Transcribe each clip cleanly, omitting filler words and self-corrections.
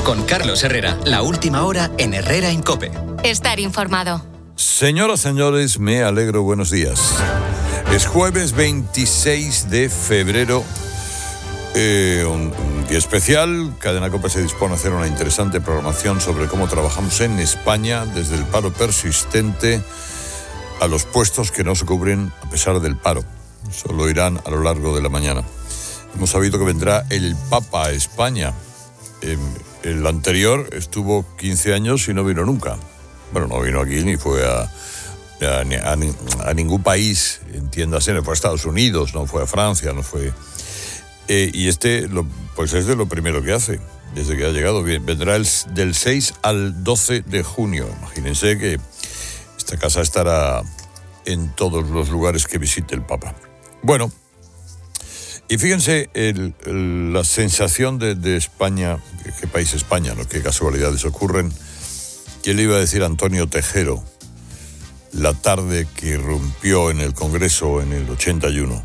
Con Carlos Herrera, la última hora en Herrera en COPE. Estar informado. Señoras, señores, me alegro, buenos días. Es jueves 26 de febrero, un día especial. Cadena COPE se dispone a hacer una interesante programación sobre cómo trabajamos en España, desde el paro persistente a los puestos que no se cubren a pesar del paro. Solo irán a lo largo de la mañana. Hemos sabido que vendrá el Papa a España. El anterior estuvo 15 años y no vino nunca. Bueno, no vino aquí ni fue a ningún país, entiéndase, no fue a Estados Unidos, no fue a Francia, no fue... y pues es de lo primero que hace, desde que ha llegado. Bien, vendrá del 6 al 12 de junio. Imagínense que esta casa estará en todos los lugares que visite el Papa. Bueno, y fíjense la sensación de España, qué país España, ¿no? Qué casualidades ocurren. ¿Quién le iba a decir a Antonio Tejero la tarde que irrumpió en el Congreso en el 81?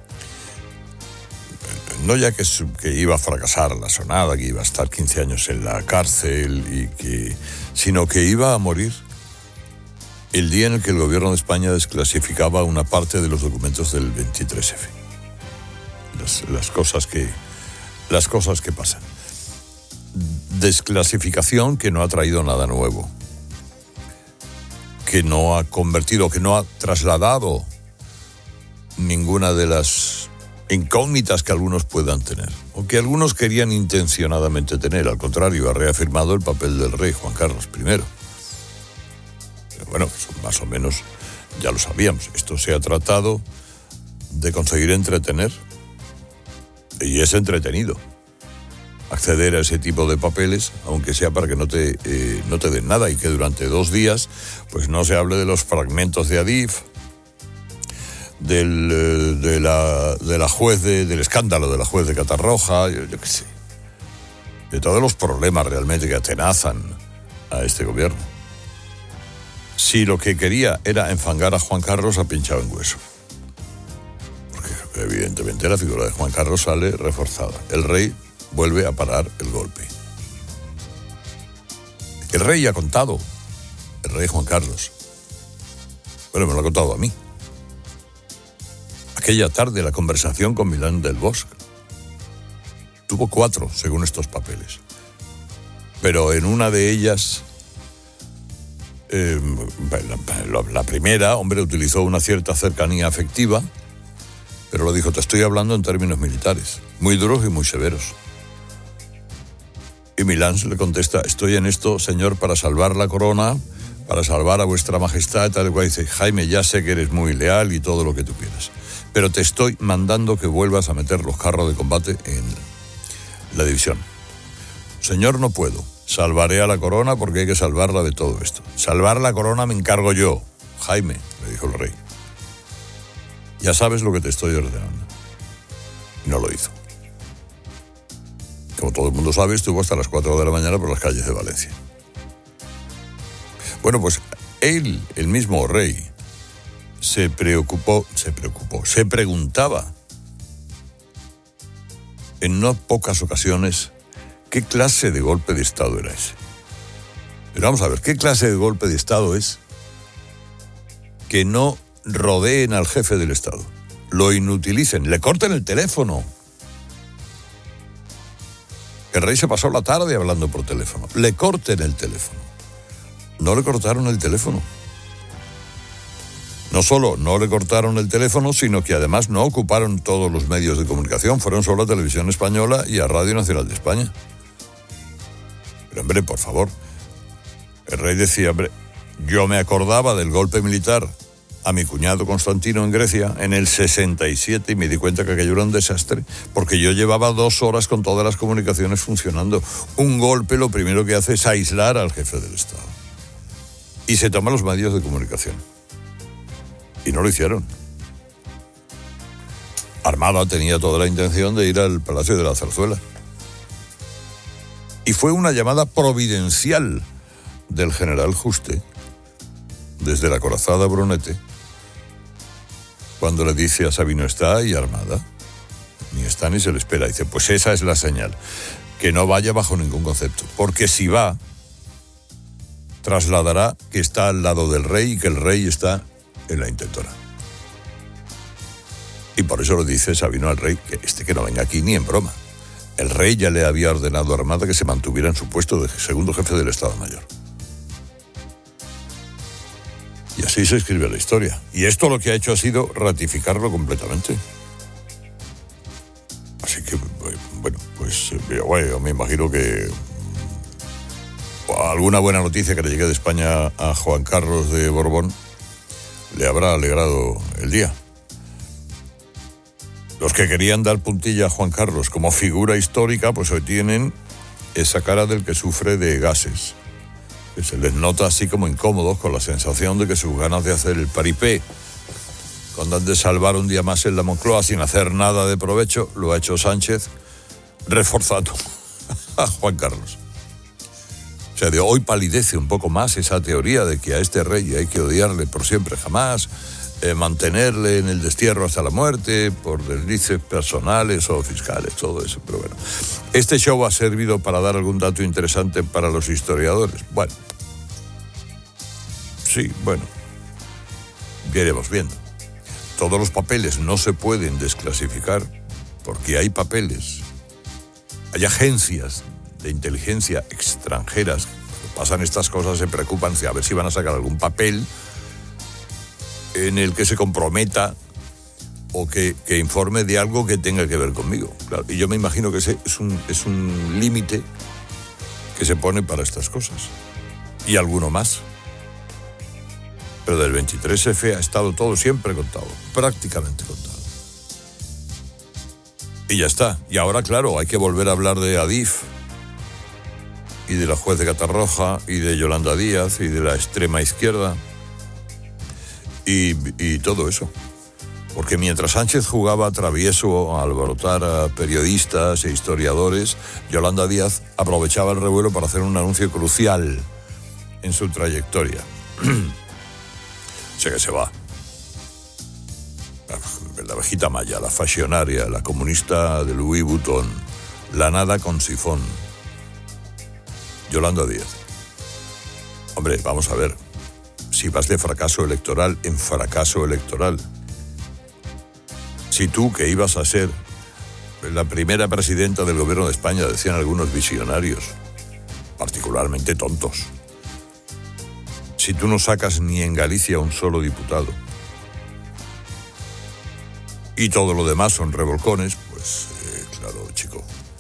No ya que iba a fracasar la sonada, que iba a estar 15 años en la cárcel, sino que iba a morir el día en el que el gobierno de España desclasificaba una parte de los documentos del 23F. Las cosas que pasan. Desclasificación que no ha traído nada nuevo, que no ha convertido, que no ha trasladado ninguna de las incógnitas que algunos puedan tener, o que algunos querían intencionadamente tener. Al contrario, ha reafirmado el papel del rey Juan Carlos I. Pero bueno, eso más o menos ya lo sabíamos. Esto se ha tratado de conseguir entretener, y es entretenido acceder a ese tipo de papeles, aunque sea para que no te den nada, y que durante 2 días pues no se hable de los fragmentos de Adif, de la juez del escándalo de la juez de Catarroja, yo qué sé, de todos los problemas realmente que atenazan a este gobierno. Si lo que quería era enfangar a Juan Carlos, ha pinchado en hueso. Porque evidentemente la figura de Juan Carlos sale reforzada. El rey vuelve a parar el golpe. El rey ha contado, el rey Juan Carlos, bueno, me lo ha contado a mí, aquella tarde la conversación con Milán del Bosch. Tuvo 4, según estos papeles, pero en una de ellas, la primera, hombre, utilizó una cierta cercanía afectiva, pero lo dijo: te estoy hablando en términos militares, muy duros y muy severos. Y Milán le contesta: estoy en esto, señor, para salvar la corona, para salvar a vuestra majestad, tal cual. Dice: Jaime, ya sé que eres muy leal y todo lo que tú quieras, pero te estoy mandando que vuelvas a meter los carros de combate en la división. Señor, no puedo. Salvaré a la corona porque hay que salvarla de todo esto. Salvar la corona me encargo yo, Jaime, le dijo el rey. Ya sabes lo que te estoy ordenando. Y no lo hizo. Como todo el mundo sabe, estuvo hasta las 4 de la mañana por las calles de Valencia. Bueno, pues él, el mismo rey, se preguntaba en no pocas ocasiones qué clase de golpe de Estado era ese. Pero vamos a ver, ¿qué clase de golpe de Estado es que no rodeen al jefe del Estado, lo inutilicen, le corten el teléfono? El rey se pasó la tarde hablando por teléfono. Le corten el teléfono. No le cortaron el teléfono. No solo no le cortaron el teléfono, sino que además no ocuparon todos los medios de comunicación. Fueron solo a Televisión Española y a Radio Nacional de España. Pero hombre, por favor. El rey decía: hombre, yo me acordaba del golpe militar a mi cuñado Constantino en Grecia en el 67 y me di cuenta que aquello era un desastre, porque yo llevaba 2 horas con todas las comunicaciones funcionando. Un golpe lo primero que hace es aislar al jefe del Estado. Y se toman los medios de comunicación. Y no lo hicieron. Armada tenía toda la intención de ir al Palacio de la Zarzuela. Y fue una llamada providencial del general Juste, desde la acorazada Brunete, cuando le dice a Sabino: está ahí Armada, ni está ni se le espera. Dice: pues esa es la señal, que no vaya bajo ningún concepto, porque si va, trasladará que está al lado del rey y que el rey está en la intentora. Y por eso lo dice Sabino al rey, que no venga aquí ni en broma. El rey ya le había ordenado a Armada que se mantuviera en su puesto de segundo jefe del Estado Mayor. Y así se escribe la historia. Y esto lo que ha hecho ha sido ratificarlo completamente. Así que, bueno, pues yo me imagino que alguna buena noticia que le llegue de España a Juan Carlos de Borbón le habrá alegrado el día. Los que querían dar puntilla a Juan Carlos como figura histórica, pues hoy tienen esa cara del que sufre de gases, que se les nota así como incómodos, con la sensación de que sus ganas de hacer el paripé, cuando han de salvar un día más en la Moncloa sin hacer nada de provecho, lo ha hecho Sánchez, reforzando a Juan Carlos. O sea, de hoy palidece un poco más esa teoría de que a este rey hay que odiarle por siempre jamás, mantenerle en el destierro hasta la muerte, por deslices personales o fiscales, todo eso. Pero bueno, ¿este show ha servido para dar algún dato interesante para los historiadores? Bueno, sí, bueno, ya iremos viendo. Todos los papeles no se pueden desclasificar porque hay papeles, hay agencias de inteligencia extranjeras. Cuando pasan estas cosas se preocupan a ver si van a sacar algún papel en el que se comprometa o que informe de algo que tenga que ver conmigo. Claro, y yo me imagino que ese es un límite que se pone para estas cosas. Y alguno más. Pero del 23F ha estado todo siempre contado, prácticamente contado. Y ya está. Y ahora, claro, hay que volver a hablar de Adif y de la juez de Catarroja y de Yolanda Díaz y de la extrema izquierda y todo eso. Porque mientras Sánchez jugaba travieso a alborotar a periodistas e historiadores, Yolanda Díaz aprovechaba el revuelo para hacer un anuncio crucial en su trayectoria. Sé que se va. La abejita maya, la fashionaria, la comunista de Louis Vuitton, la nada con sifón. Yolanda Díaz. Hombre, vamos a ver. Si vas de fracaso electoral en fracaso electoral. Si tú, que ibas a ser la primera presidenta del gobierno de España, decían algunos visionarios, particularmente tontos, si tú no sacas ni en Galicia un solo diputado y todo lo demás son revolcones, pues claro, chico.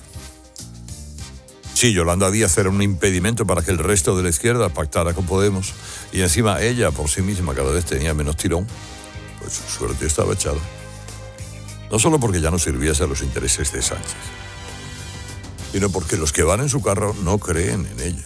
Sí, Yolanda Díaz era un impedimento para que el resto de la izquierda pactara con Podemos y encima ella por sí misma cada vez tenía menos tirón, pues su suerte estaba echada. No solo porque ya no sirviese a los intereses de Sánchez, sino porque los que van en su carro no creen en ella.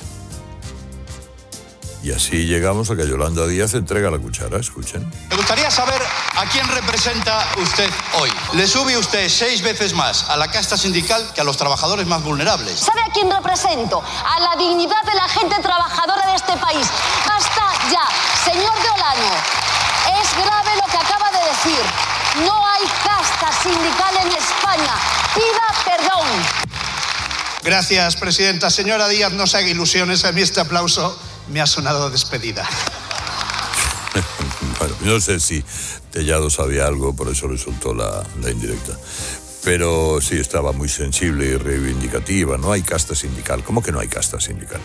Y así llegamos a que Yolanda Díaz entrega la cuchara, escuchen. Me gustaría saber a quién representa usted hoy. Le sube usted 6 veces más a la casta sindical que a los trabajadores más vulnerables. ¿Sabe a quién represento? A la dignidad de la gente trabajadora de este país. ¡Basta ya! Señor de Olano, es grave lo que acaba de decir. No hay casta sindical en España. Pida perdón. Gracias, presidenta. Señora Díaz, no se haga ilusiones. A mí este aplauso me ha sonado despedida. Bueno, no sé si Tellado sabía algo, por eso le soltó la indirecta. Pero sí, estaba muy sensible y reivindicativa. No hay casta sindical. ¿Cómo que no hay casta sindical?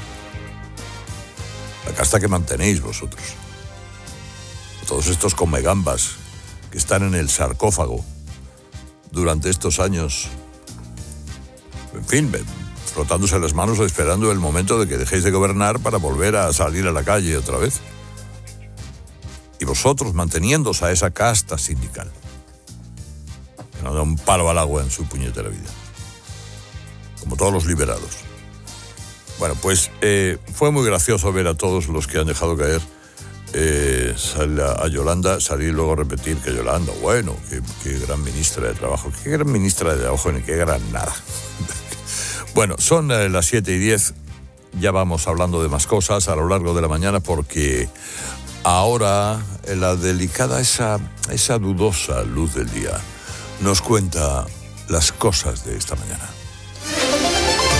La casta que mantenéis vosotros. Todos estos comegambas que están en el sarcófago durante estos años. En fin, frotándose las manos esperando el momento de que dejéis de gobernar para volver a salir a la calle otra vez. Y vosotros manteniéndose a esa casta sindical, que no da un palo al agua en su puñetera vida, como todos los liberados. Bueno, pues fue muy gracioso ver a todos los que han dejado caer a Yolanda salir y luego repetir que Yolanda, bueno, qué gran ministra de Trabajo, qué gran ministra de Trabajo, ni qué gran nada. Bueno, son las 7:10, ya vamos hablando de más cosas a lo largo de la mañana porque ahora la delicada, esa dudosa luz del día nos cuenta las cosas de esta mañana.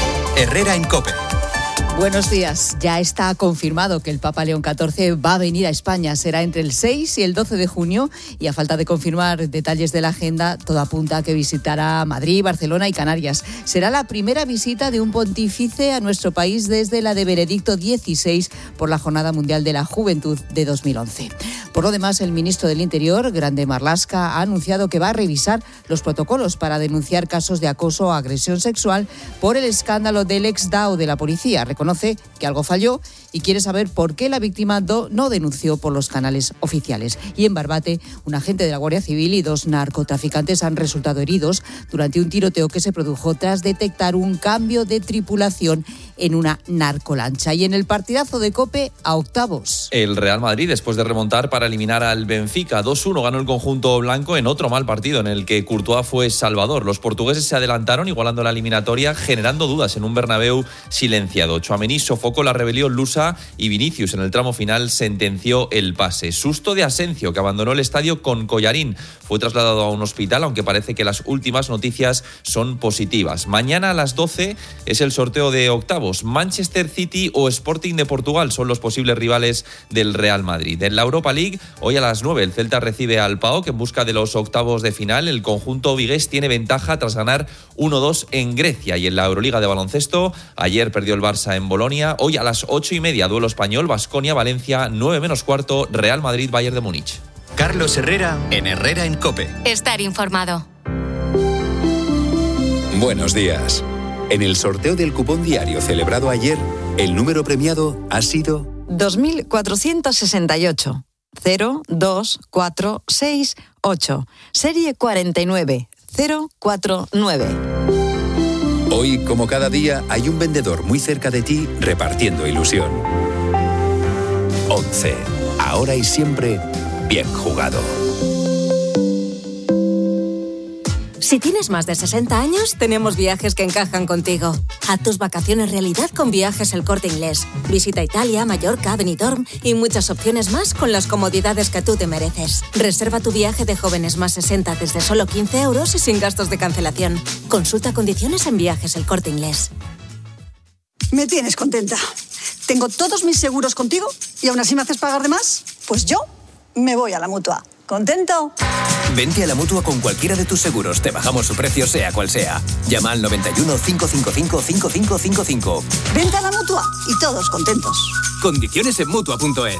Herrera en COPE. Buenos días. Ya está confirmado que el Papa León XIV va a venir a España. Será entre el 6 y el 12 de junio y a falta de confirmar detalles de la agenda, todo apunta a que visitará Madrid, Barcelona y Canarias. Será la primera visita de un pontífice a nuestro país desde la de Benedicto XVI por la Jornada Mundial de la Juventud de 2011. Por lo demás, el ministro del Interior, Grande Marlaska, ha anunciado que va a revisar los protocolos para denunciar casos de acoso o agresión sexual por el escándalo del ex-DAO de la policía. Reconoce que algo falló y quiere saber por qué la víctima no denunció por los canales oficiales. Y en Barbate, un agente de la Guardia Civil y 2 narcotraficantes han resultado heridos durante un tiroteo que se produjo tras detectar un cambio de tripulación en una narcolancha. Y en el partidazo de COPE, a octavos. El Real Madrid, después de remontar para eliminar al Benfica 2-1, ganó el conjunto blanco en otro mal partido en el que Courtois fue salvador. Los portugueses se adelantaron igualando la eliminatoria, generando dudas en un Bernabéu silenciado. Tchouaméni sofocó la rebelión lusa y Vinicius en el tramo final sentenció el pase. Susto de Asencio, que abandonó el estadio con collarín. Fue trasladado a un hospital, aunque parece que las últimas noticias son positivas. Mañana a las 12 es el sorteo de octavos. Manchester City o Sporting de Portugal son los posibles rivales del Real Madrid. En la Europa League, hoy a las 9 el Celta recibe al PAOK en busca de los octavos de final. El conjunto vigués tiene ventaja tras ganar 1-2 en Grecia. Y en la Euroliga de baloncesto, ayer perdió el Barça en Bolonia. Hoy a las 8:30, duelo español, Baskonia-Valencia, 9 menos cuarto, Real Madrid-Bayern de Múnich. Carlos Herrera en Herrera en COPE. Estar informado. Buenos días. En el sorteo del cupón diario celebrado ayer, el número premiado ha sido 2468 02468, serie 49049. Hoy, como cada día, hay un vendedor muy cerca de ti repartiendo ilusión. 11. Ahora y siempre, bien jugado. Si tienes más de 60 años, tenemos viajes que encajan contigo. Haz tus vacaciones realidad con Viajes El Corte Inglés. Visita Italia, Mallorca, Benidorm y muchas opciones más con las comodidades que tú te mereces. Reserva tu viaje de jóvenes más 60 desde solo 15 euros y sin gastos de cancelación. Consulta condiciones en Viajes El Corte Inglés. Me tienes contenta. Tengo todos mis seguros contigo y aún así me haces pagar de más. Pues yo me voy a la Mutua. ¿Contento? Vente a la Mutua con cualquiera de tus seguros. Te bajamos su precio sea cual sea. Llama al 91 555 5555. Vente a la Mutua y todos contentos. Condiciones en Mutua.es.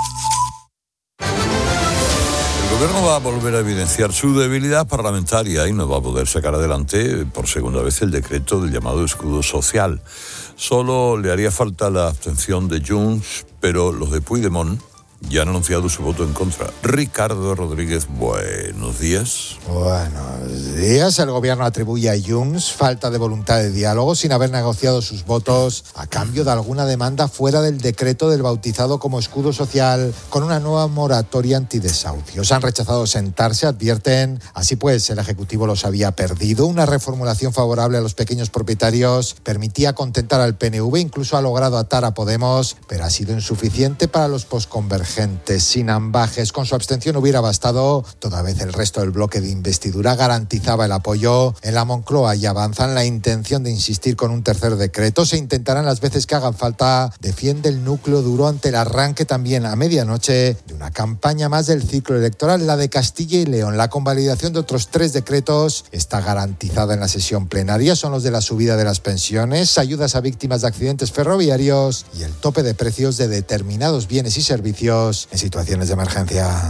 El gobierno va a volver a evidenciar su debilidad parlamentaria y no va a poder sacar adelante por segunda vez el decreto del llamado escudo social. Solo le haría falta la abstención de Junts, pero los de Puigdemont ya han anunciado su voto en contra. Ricardo Rodríguez, buenos días. Buenos días. El gobierno atribuye a Junts falta de voluntad de diálogo sin haber negociado sus votos a cambio de alguna demanda fuera del decreto del bautizado como escudo social con una nueva moratoria antidesahucios. Han rechazado sentarse, advierten. Así pues, el Ejecutivo los había perdido. Una reformulación favorable a los pequeños propietarios permitía contentar al PNV, incluso ha logrado atar a Podemos, pero ha sido insuficiente para los posconvergentes. Sin ambajes, con su abstención hubiera bastado, toda vez el resto del bloque de investidura garantizaba el apoyo en la Moncloa y avanzan la intención de insistir con un tercer decreto. Se intentarán las veces que hagan falta, defiende el núcleo duro ante el arranque también a medianoche de una campaña más del ciclo electoral, la de Castilla y León. La convalidación de otros 3 decretos está garantizada en la sesión plenaria, son los de la subida de las pensiones, ayudas a víctimas de accidentes ferroviarios y el tope de precios de determinados bienes y servicios en situaciones de emergencia.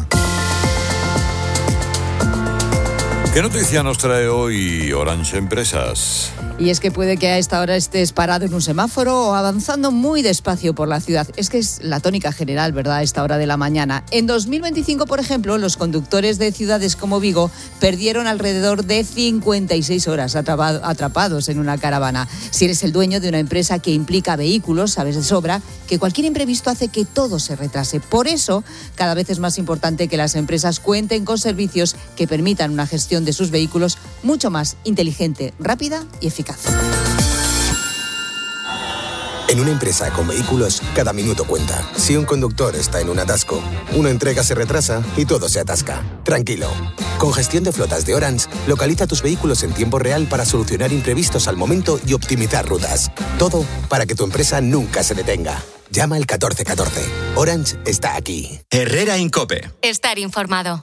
¿Qué noticia nos trae hoy Orange Empresas? Y es que puede que a esta hora estés parado en un semáforo o avanzando muy despacio por la ciudad. Es que es la tónica general, ¿verdad?, a esta hora de la mañana. En 2025, por ejemplo, los conductores de ciudades como Vigo perdieron alrededor de 56 horas atrapados en una caravana. Si eres el dueño de una empresa que implica vehículos, sabes de sobra que cualquier imprevisto hace que todo se retrase. Por eso, cada vez es más importante que las empresas cuenten con servicios que permitan una gestión de sus vehículos mucho más inteligente, rápida y eficaz. En una empresa con vehículos, cada minuto cuenta. Si un conductor está en un atasco, una entrega se retrasa y todo se atasca. Tranquilo. Con gestión de flotas de Orange, localiza tus vehículos en tiempo real para solucionar imprevistos al momento y optimizar rutas. Todo para que tu empresa nunca se detenga. Llama al 1414. Orange está aquí. Herrera Incope. Estar informado.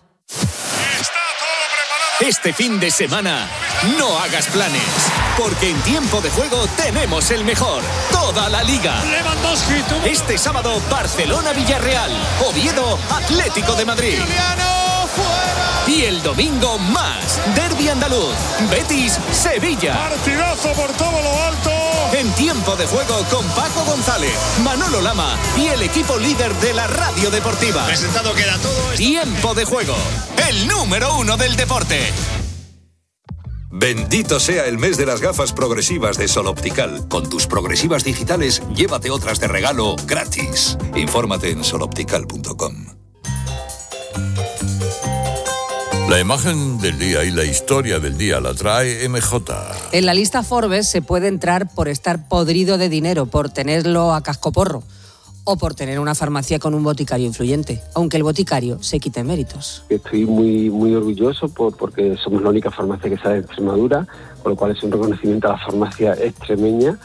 Este fin de semana, no hagas planes, porque en Tiempo de Juego tenemos el mejor, toda la Liga. Este sábado, Barcelona-Villarreal, Oviedo, Atlético de Madrid. Y el domingo más, Derbi andaluz, Betis-Sevilla. Partidazo por todo lo alto. En Tiempo de Juego con Paco González, Manolo Lama y el equipo líder de la radio deportiva. Presentado queda todo. Tiempo de Juego, el número 1 del deporte. Bendito sea el mes de las gafas progresivas de Sol Optical. Con tus progresivas digitales, llévate otras de regalo gratis. Infórmate en soloptical.com. La imagen del día y la historia del día la trae MJ. En la lista Forbes se puede entrar por estar podrido de dinero, por tenerlo a cascoporro o por tener una farmacia con un boticario influyente, aunque el boticario se quite méritos. Estoy muy orgulloso porque somos la única farmacia que sale de Extremadura, con lo cual es un reconocimiento a la farmacia extremeña.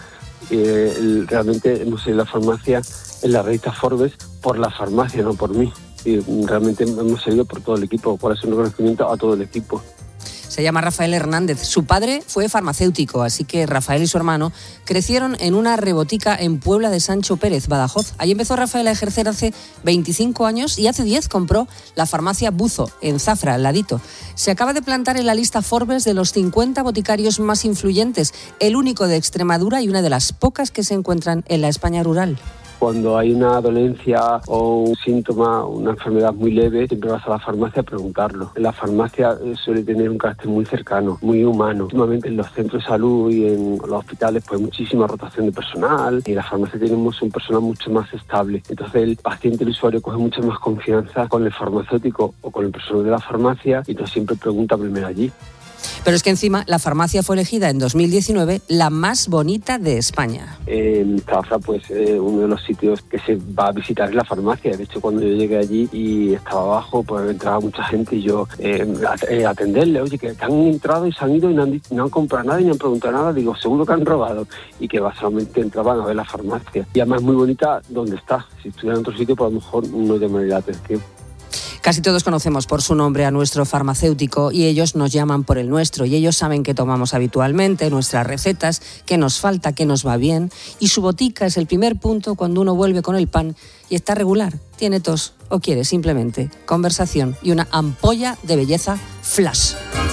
Realmente hemos sido la farmacia en la revista Forbes por la farmacia, no por mí. Y realmente hemos seguido por todo el equipo, cuál es un reconocimiento a todo el equipo. Se llama Rafael Hernández. Su padre fue farmacéutico, así que Rafael y su hermano crecieron en una rebotica en Puebla de Sancho Pérez, Badajoz. Allí empezó Rafael a ejercer hace 25 años y hace 10 compró la farmacia Buzo, en Zafra, al ladito. Se acaba de plantar en la lista Forbes de los 50 boticarios más influyentes, el único de Extremadura y una de las pocas que se encuentran en la España rural. Cuando hay una dolencia o un síntoma, una enfermedad muy leve, siempre vas a la farmacia a preguntarlo. La farmacia suele tener un carácter muy cercano, muy humano. Últimamente en los centros de salud y en los hospitales pues muchísima rotación de personal y en la farmacia tenemos un personal mucho más estable. Entonces el paciente, el usuario, coge mucha más confianza con el farmacéutico o con el personal de la farmacia y entonces siempre pregunta primero allí. Pero es que encima la farmacia fue elegida en 2019 la más bonita de España. En Zafra, pues uno de los sitios que se va a visitar es la farmacia. De hecho, cuando yo llegué allí y estaba abajo, pues entraba mucha gente y yo atenderle, oye, que han entrado y se han ido y no han comprado nada y no han preguntado nada. Digo, seguro que han robado. Y que solamente entraban a ver la farmacia. Y además muy bonita donde está. Si estuviera en otro sitio, pues a lo mejor no llamaría la atención. Casi todos conocemos por su nombre a nuestro farmacéutico y ellos nos llaman por el nuestro y ellos saben qué tomamos habitualmente, nuestras recetas, qué nos falta, qué nos va bien y su botica es el primer punto cuando uno vuelve con el pan y está regular, tiene tos o quiere simplemente conversación y una ampolla de belleza flash.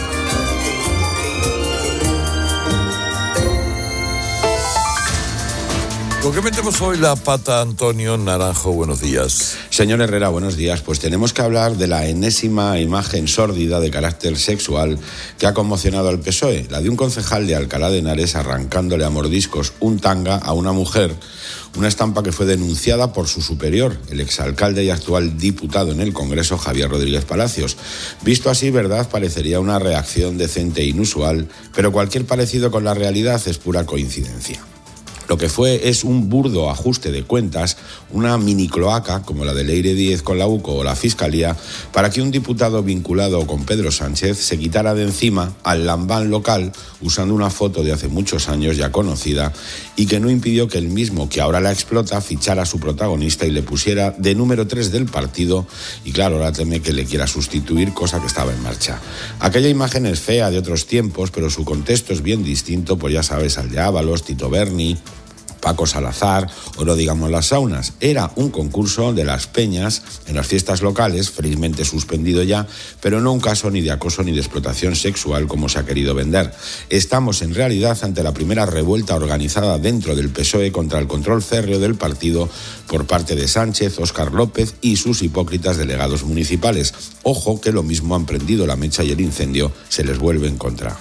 ¿Con qué metemos hoy la pata, Antonio Naranjo? Buenos días. Señor Herrera, buenos días. Pues tenemos que hablar de la enésima imagen sórdida de carácter sexual que ha conmocionado al PSOE, la de un concejal de Alcalá de Henares arrancándole a mordiscos un tanga a una mujer, una estampa que fue denunciada por su superior, el exalcalde y actual diputado en el Congreso, Javier Rodríguez Palacios. Visto así, verdad, parecería una reacción decente e inusual, pero cualquier parecido con la realidad es pura coincidencia. Lo que fue es un burdo ajuste de cuentas, una mini cloaca como la de Leire Díez con la UCO o la Fiscalía, para que un diputado vinculado con Pedro Sánchez se quitara de encima al lambán local usando una foto de hace muchos años ya conocida y que no impidió que el mismo que ahora la explota fichara a su protagonista y le pusiera de número 3 del partido y claro, ahora teme que le quiera sustituir, cosa que estaba en marcha. Aquella imagen es fea de otros tiempos, pero su contexto es bien distinto, pues ya sabes, al de Ábalos, Tito Berni, Paco Salazar o no digamos las saunas. Era un concurso de las peñas en las fiestas locales, felizmente suspendido ya, pero no un caso ni de acoso ni de explotación sexual como se ha querido vender. Estamos en realidad ante la primera revuelta organizada dentro del PSOE contra el control férreo del partido por parte de Sánchez, Óscar López y sus hipócritas delegados municipales. Ojo que lo mismo han prendido la mecha y el incendio se les vuelve en contra.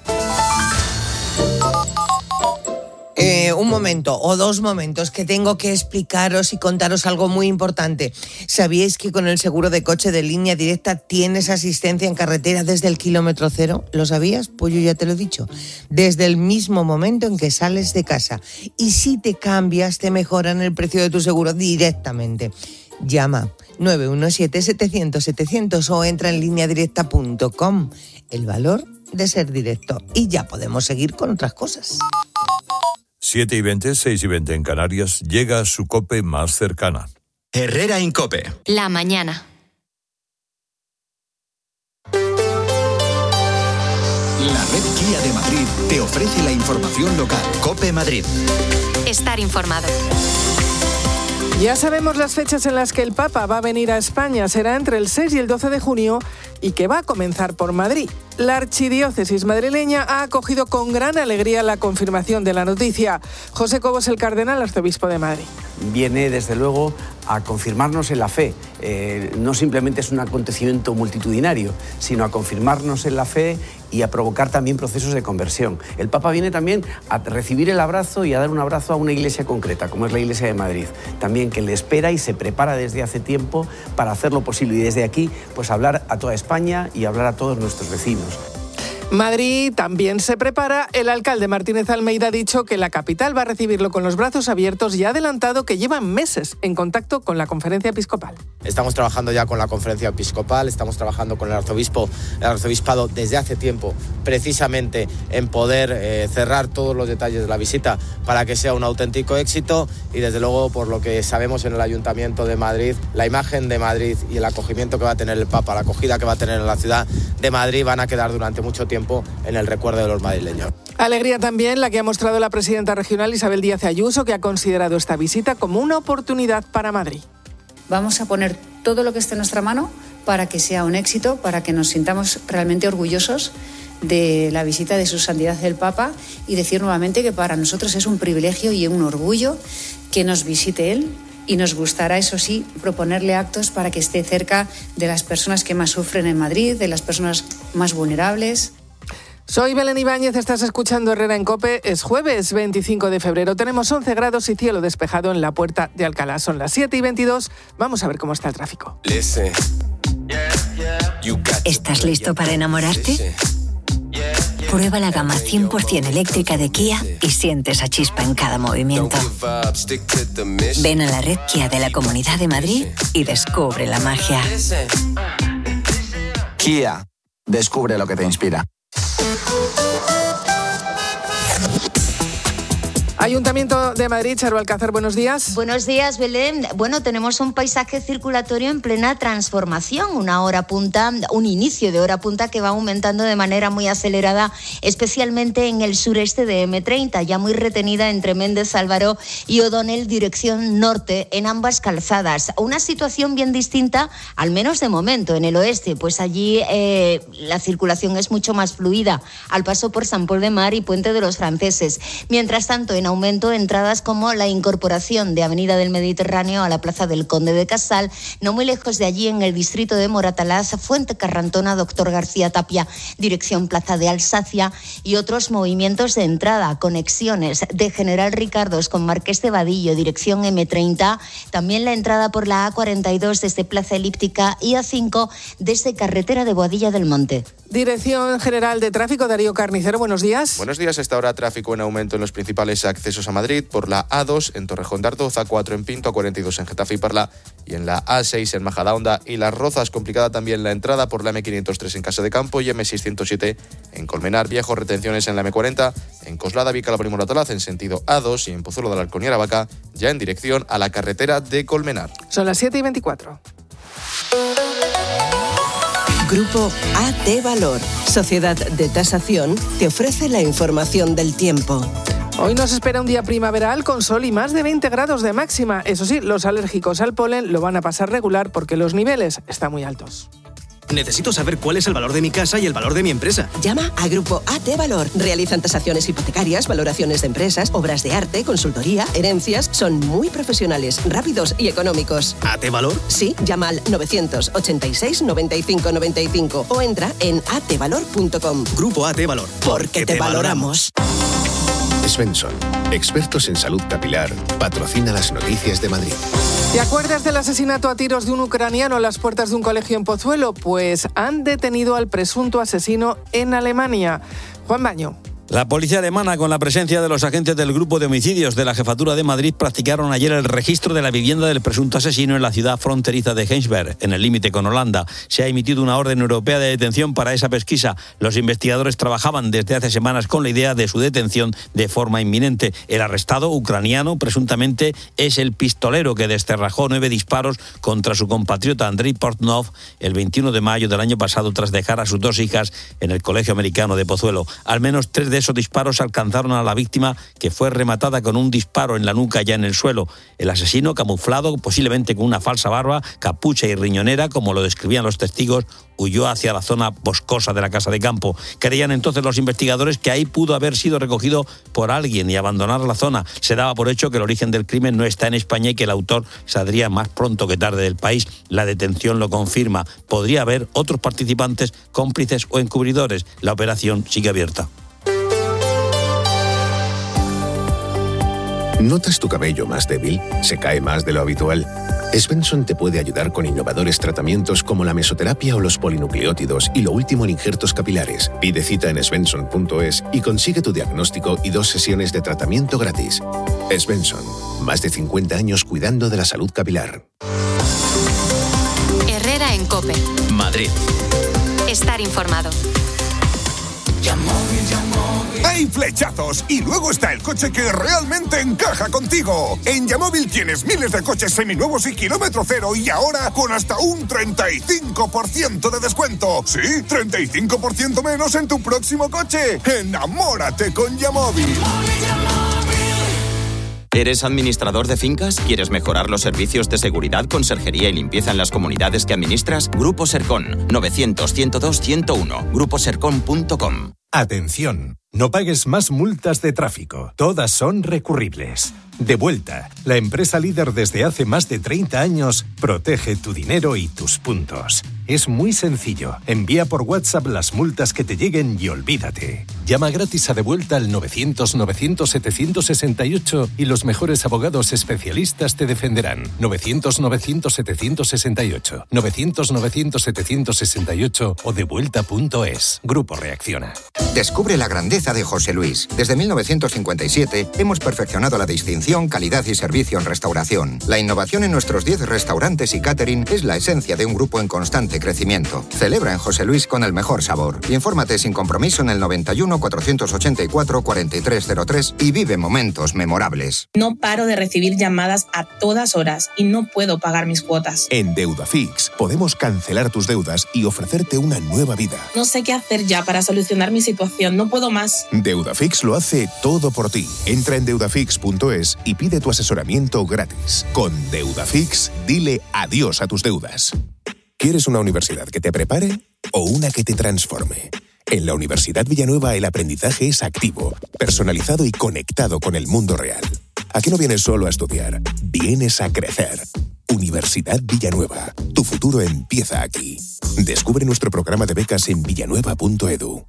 Un momento o dos momentos que tengo que explicaros y contaros algo muy importante. ¿Sabíais que con el seguro de coche de Línea Directa tienes asistencia en carretera desde el kilómetro cero? ¿Lo sabías? Pues yo ya te lo he dicho. Desde el mismo momento en que sales de casa. Y si te cambias, te mejoran el precio de tu seguro directamente. Llama 917-700-700 o entra en lineadirecta.com. El valor de ser directo. Y ya podemos seguir con otras cosas. 7:20, 6:20 en Canarias, llega su COPE más cercana. Herrera Incope. La mañana. La red Kia de Madrid te ofrece la información local. COPE Madrid. Estar informado. Ya sabemos las fechas en las que el Papa va a venir a España. Será entre el 6 y el 12 de junio y que va a comenzar por Madrid. La archidiócesis madrileña ha acogido con gran alegría la confirmación de la noticia. José Cobos, el cardenal arzobispo de Madrid. Viene, desde luego, a confirmarnos en la fe. No simplemente es un acontecimiento multitudinario, sino a confirmarnos en la fe y a provocar también procesos de conversión. El Papa viene también a recibir el abrazo y a dar un abrazo a una iglesia concreta, como es la Iglesia de Madrid. También que le espera y se prepara desde hace tiempo para hacer lo posible. Y desde aquí, pues hablar a toda España y hablar a todos nuestros vecinos. Madrid también se prepara. El alcalde Martínez Almeida ha dicho que la capital va a recibirlo con los brazos abiertos y ha adelantado que llevan meses en contacto con la conferencia episcopal. Estamos trabajando ya con la conferencia episcopal, estamos trabajando con el arzobispado desde hace tiempo, precisamente en poder cerrar todos los detalles de la visita para que sea un auténtico éxito y desde luego, por lo que sabemos en el Ayuntamiento de Madrid, la imagen de Madrid y el acogimiento que va a tener el Papa, la acogida que va a tener en la ciudad de Madrid van a quedar durante mucho tiempo en el recuerdo de los madrileños. Alegría también la que ha mostrado la presidenta regional Isabel Díaz Ayuso, que ha considerado esta visita como una oportunidad para Madrid. Vamos a poner todo lo que esté en nuestra mano para que sea un éxito, para que nos sintamos realmente orgullosos de la visita de su santidad el Papa y decir nuevamente que para nosotros es un privilegio y un orgullo que nos visite él. Y nos gustará, eso sí, proponerle actos para que esté cerca de las personas que más sufren en Madrid, de las personas más vulnerables. Soy Belén Ibáñez, estás escuchando Herrera en COPE. Es jueves 25 de febrero. Tenemos 11 grados y cielo despejado en la Puerta de Alcalá. Son las 7:22. Vamos a ver cómo está el tráfico. ¿Estás listo para enamorarte? Prueba la gama 100% eléctrica de Kia y siente esa chispa en cada movimiento. Ven a la red Kia de la Comunidad de Madrid y descubre la magia. Kia, descubre lo que te inspira. Ayuntamiento de Madrid, Charo Alcázar, buenos días. Buenos días, Belén. Bueno, tenemos un paisaje circulatorio en plena transformación, un inicio de hora punta que va aumentando de manera muy acelerada, especialmente en el sureste de M30, ya muy retenida entre Méndez Álvaro y O'Donnell, dirección norte, en ambas calzadas. Una situación bien distinta, al menos de momento, en el oeste, pues allí la circulación es mucho más fluida, al paso por San Pol de Mar y Puente de los Franceses. Mientras tanto, en aumento entradas como la incorporación de Avenida del Mediterráneo a la Plaza del Conde de Casal, no muy lejos de allí en el distrito de Moratalaz, Fuente Carrantona, Doctor García Tapia, dirección Plaza de Alsacia, y otros movimientos de entrada, conexiones de General Ricardos con Marqués de Vadillo, dirección M30, también la entrada por la A42 desde Plaza Elíptica y A5 desde Carretera de Boadilla del Monte. Dirección General de Tráfico, Darío Carnicero, buenos días. Buenos días, a esta hora tráfico en aumento en los principales accesos a Madrid, por la A2 en Torrejón de Ardoz, A4 en Pinto, A42 en Getafe y Parla, y en la A6 en Majadahonda y Las Rozas. Complicada también la entrada por la M503 en Casa de Campo y M607 en Colmenar Viejo. Retenciones en la M40 en Coslada, Vicálvaro y Moratalaz en sentido A2 y en Pozuelo de la Alcón y Aravaca, ya en dirección a la carretera de Colmenar. Son las 7:24. Grupo AT Valor, Sociedad de Tasación, te ofrece la información del tiempo. Hoy nos espera un día primaveral con sol y más de 20 grados de máxima. Eso sí, los alérgicos al polen lo van a pasar regular porque los niveles están muy altos. Necesito saber cuál es el valor de mi casa y el valor de mi empresa. Llama a Grupo AT Valor. Realizan tasaciones hipotecarias, valoraciones de empresas, obras de arte, consultoría, herencias. Son muy profesionales, rápidos y económicos. ¿AT Valor? Sí, llama al 986 95 95 o entra en atvalor.com. Grupo AT Valor. Porque te valoramos. Svensson, expertos en salud capilar, patrocina las noticias de Madrid. ¿Te acuerdas del asesinato a tiros de un ucraniano a las puertas de un colegio en Pozuelo? Pues han detenido al presunto asesino en Alemania. Juan Baño. La policía alemana, con la presencia de los agentes del grupo de homicidios de la Jefatura de Madrid, practicaron ayer el registro de la vivienda del presunto asesino en la ciudad fronteriza de Heinsberg, en el límite con Holanda. Se ha emitido una orden europea de detención para esa pesquisa. Los investigadores trabajaban desde hace semanas con la idea de su detención de forma inminente. El arrestado, ucraniano, presuntamente es el pistolero que descerrajó 9 disparos contra su compatriota Andrei Portnov el 21 de mayo del año pasado tras dejar a sus 2 hijas en el colegio americano de Pozuelo. Al menos 3 de esos disparos alcanzaron a la víctima, que fue rematada con un disparo en la nuca ya en el suelo. El asesino, camuflado posiblemente con una falsa barba, capucha y riñonera, como lo describían los testigos, huyó hacia la zona boscosa de la casa de campo. Creían entonces los investigadores que ahí pudo haber sido recogido por alguien y abandonar la zona. Se daba por hecho que el origen del crimen no está en España y que el autor saldría más pronto que tarde del país. La detención lo confirma. Podría haber otros participantes, cómplices o encubridores. La operación sigue abierta. ¿Notas tu cabello más débil? ¿Se cae más de lo habitual? Svensson te puede ayudar con innovadores tratamientos como la mesoterapia o los polinucleótidos y lo último en injertos capilares. Pide cita en svensson.es y consigue tu diagnóstico y 2 sesiones de tratamiento gratis. Svensson, más de 50 años cuidando de la salud capilar. Herrera en COPE. Madrid. Estar informado. Hay flechazos y luego está el coche que realmente encaja contigo. En Yamóvil tienes miles de coches seminuevos y kilómetro cero y ahora con hasta un 35% de descuento. Sí, 35% menos en tu próximo coche. Enamórate con Yamóvil. ¿Eres administrador de fincas? ¿Quieres mejorar los servicios de seguridad, conserjería y limpieza en las comunidades que administras? Grupo Sercon, 900-102-101, gruposercon.com. Atención, no pagues más multas de tráfico. Todas son recurribles. Devuelta, la empresa líder desde hace más de 30 años, protege tu dinero y tus puntos. Es muy sencillo. Envía por WhatsApp las multas que te lleguen y olvídate. Llama gratis a Devuelta al 900-900-768 y los mejores abogados especialistas te defenderán. 900-900-768. 900-900-768 o devuelta.es. Grupo Reacciona. Descubre la grandeza de José Luis. Desde 1957 hemos perfeccionado la distinción, calidad y servicio en restauración. La innovación en nuestros 10 restaurantes y catering es la esencia de un grupo en constante crecimiento. Celebra en José Luis con el mejor sabor. Infórmate sin compromiso en el 91 484 4303 y vive momentos memorables. No paro de recibir llamadas a todas horas y no puedo pagar mis cuotas. En Deudafix podemos cancelar tus deudas y ofrecerte una nueva vida. No sé qué hacer ya para solucionar mi situación. No puedo más. Deudafix lo hace todo por ti. Entra en deudafix.es y pide tu asesoramiento gratis. Con Deudafix, dile adiós a tus deudas. ¿Quieres una universidad que te prepare o una que te transforme? En la Universidad Villanueva el aprendizaje es activo, personalizado y conectado con el mundo real. Aquí no vienes solo a estudiar, vienes a crecer. Universidad Villanueva, tu futuro empieza aquí. Descubre nuestro programa de becas en villanueva.edu.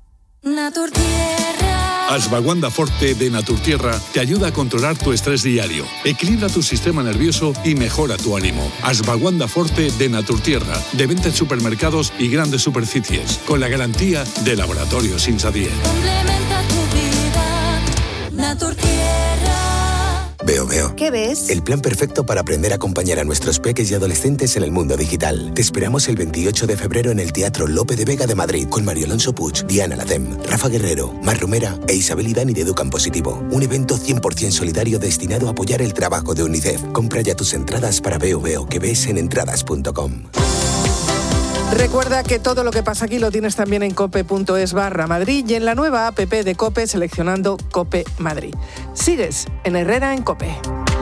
Ashwagandha Forte de Naturtierra te ayuda a controlar tu estrés diario, equilibra tu sistema nervioso y mejora tu ánimo. Ashwagandha Forte de Naturtierra, de venta en supermercados y grandes superficies, con la garantía de Laboratorios Insadier. Complementa tu vida, Naturtierra. Veo. ¿Qué ves? El plan perfecto para aprender a acompañar a nuestros peques y adolescentes en el mundo digital. Te esperamos el 28 de febrero en el Teatro Lope de Vega de Madrid con Mario Alonso Puig, Diana Lacem, Rafa Guerrero, Mar Romera e Isabel Idani de Educan Positivo. Un evento 100% solidario destinado a apoyar el trabajo de UNICEF. Compra ya tus entradas para Veo que ves en entradas.com. Recuerda que todo lo que pasa aquí lo tienes también en cope.es/Madrid y en la nueva app de COPE seleccionando COPE Madrid. Sigues en Herrera en COPE.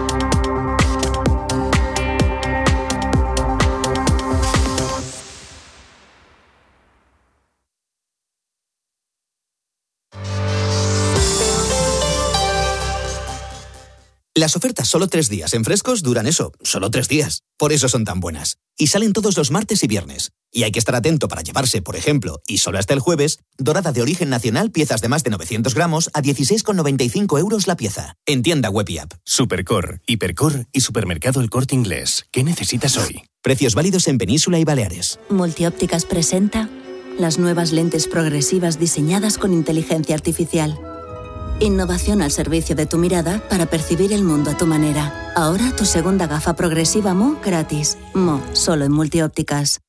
Las ofertas solo 3 días en Frescos duran eso, solo 3 días. Por eso son tan buenas. Y salen todos los martes y viernes. Y hay que estar atento para llevarse, por ejemplo, y solo hasta el jueves, dorada de origen nacional, piezas de más de 900 gramos a 16,95 € la pieza. En tienda web y app. Supercor, Hipercor y Supermercado El Corte Inglés. ¿Qué necesitas hoy? Precios válidos en Península y Baleares. Multiópticas presenta las nuevas lentes progresivas diseñadas con inteligencia artificial. Innovación al servicio de tu mirada para percibir el mundo a tu manera. Ahora tu segunda gafa progresiva Mo gratis. Mo, solo en Multiópticas.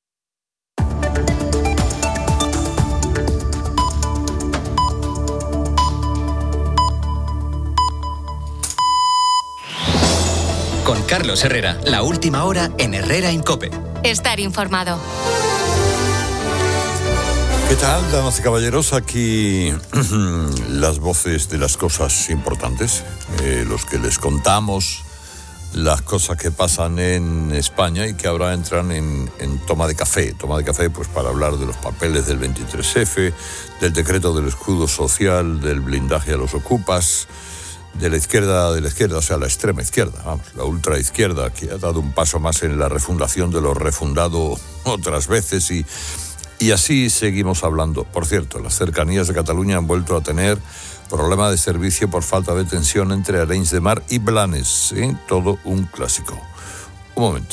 Con Carlos Herrera, la última hora en Herrera en COPE. Estar informado. ¿Qué tal, damas y caballeros? Aquí las voces de las cosas importantes, los que les contamos las cosas que pasan en España y que ahora entran en toma de café. Toma de café pues para hablar de los papeles del 23F, del decreto del escudo social, del blindaje a los ocupas, de la izquierda, o sea, la extrema izquierda, vamos, la ultraizquierda, que ha dado un paso más en la refundación de lo refundado otras veces y así seguimos hablando. Por cierto, las cercanías de Cataluña han vuelto a tener problema de servicio por falta de tensión entre Arenys de Mar y Blanes, ¿sí? Todo un clásico. Un momento.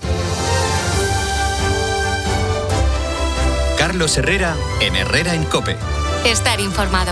Carlos Herrera en Herrera en COPE. Estar informado.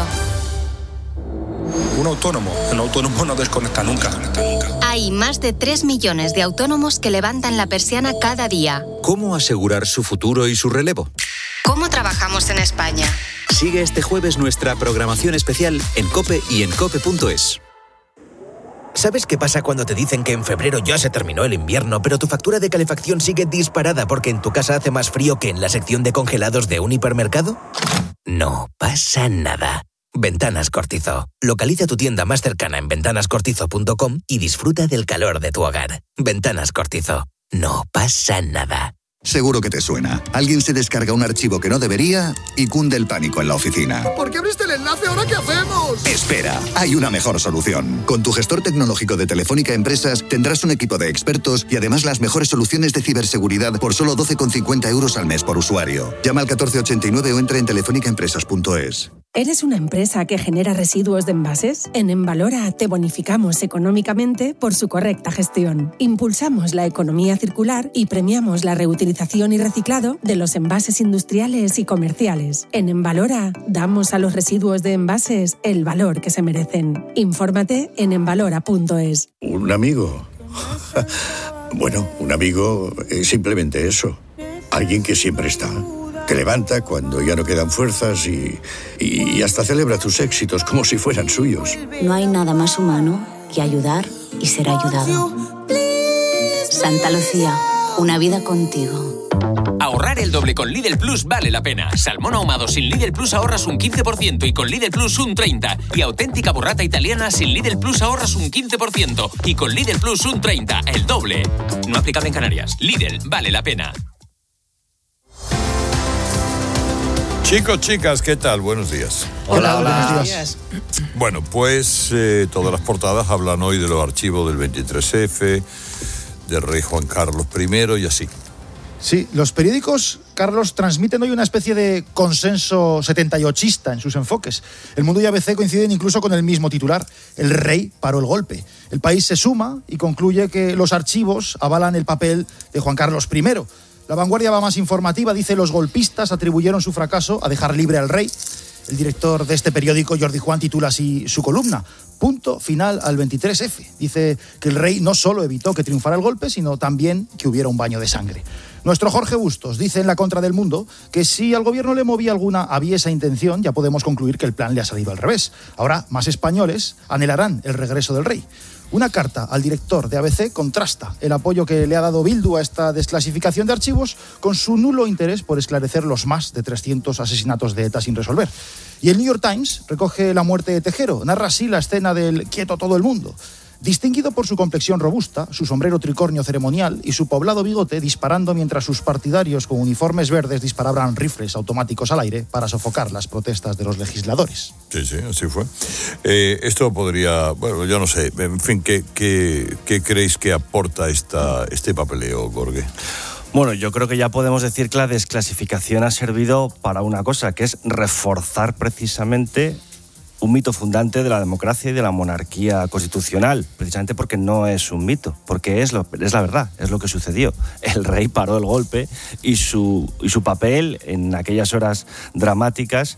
Un autónomo no desconecta nunca. Hay más de 3 millones de autónomos que levantan la persiana cada día. ¿Cómo asegurar su futuro y su relevo? ¿Cómo trabajamos en España? Sigue este jueves nuestra programación especial en COPE y en cope.es. ¿Sabes qué pasa cuando te dicen que en febrero ya se terminó el invierno, pero tu factura de calefacción sigue disparada porque en tu casa hace más frío que en la sección de congelados de un hipermercado? No pasa nada. Ventanas Cortizo. Localiza tu tienda más cercana en ventanascortizo.com y disfruta del calor de tu hogar. Ventanas Cortizo. No pasa nada. Seguro que te suena. Alguien se descarga un archivo que no debería y cunde el pánico en la oficina. ¿Por qué abriste el enlace? ¿Ahora qué hacemos? Espera, hay una mejor solución. Con tu gestor tecnológico de Telefónica Empresas tendrás un equipo de expertos y además las mejores soluciones de ciberseguridad por solo 12,50 € al mes por usuario. Llama al 1489 o entra en telefónicaempresas.es. ¿Eres una empresa que genera residuos de envases? En Envalora te bonificamos económicamente por su correcta gestión. Impulsamos la economía circular y premiamos la reutilización y reciclado de los envases industriales y comerciales. En Envalora damos a los residuos de envases el valor que se merecen. Infórmate en envalora.es. ¿Un amigo? Bueno, un amigo es simplemente eso. Alguien que siempre está. Que levanta cuando ya no quedan fuerzas y hasta celebra tus éxitos como si fueran suyos. No hay nada más humano que ayudar y ser ayudado. Santa Lucía, una vida contigo. Ahorrar el doble con Lidl Plus vale la pena. Salmón ahumado sin Lidl Plus ahorras un 15% y con Lidl Plus un 30%. Y auténtica burrata italiana sin Lidl Plus ahorras un 15% y con Lidl Plus un 30%. El doble. No aplicable en Canarias. Lidl vale la pena. Chicos, chicas, ¿qué tal? Buenos días. Hola, buenos días. Bueno, pues todas las portadas hablan hoy de los archivos del 23F, del rey Juan Carlos I y así. Sí, los periódicos, Carlos, transmiten hoy una especie de consenso 78ista en sus enfoques. El Mundo y ABC coinciden incluso con el mismo titular: el rey paró el golpe. El País se suma y concluye que los archivos avalan el papel de Juan Carlos I. La Vanguardia va más informativa, dice: los golpistas atribuyeron su fracaso a dejar libre al rey. El director de este periódico, Jordi Juan, titula así su columna: punto final al 23F. Dice que el rey no solo evitó que triunfara el golpe, sino también que hubiera un baño de sangre. Nuestro Jorge Bustos dice en La Contra del Mundo que si al gobierno le movía alguna aviesa intención, ya podemos concluir que el plan le ha salido al revés. Ahora, más españoles anhelarán el regreso del rey. Una carta al director de ABC contrasta el apoyo que le ha dado Bildu a esta desclasificación de archivos con su nulo interés por esclarecer los más de 300 asesinatos de ETA sin resolver. Y el New York Times recoge la muerte de Tejero, narra así la escena del quieto todo el mundo. Distinguido por su complexión robusta, su sombrero tricornio ceremonial y su poblado bigote, disparando mientras sus partidarios con uniformes verdes disparaban rifles automáticos al aire para sofocar las protestas de los legisladores. Sí, así fue. Esto podría, bueno, yo no sé, en fin, ¿qué creéis que aporta este papeleo, Gorge? Bueno, yo creo que ya podemos decir que la desclasificación ha servido para una cosa, que es reforzar precisamente un mito fundante de la democracia y de la monarquía constitucional, precisamente porque no es un mito, porque es la verdad, es lo que sucedió. El rey paró el golpe y su papel en aquellas horas dramáticas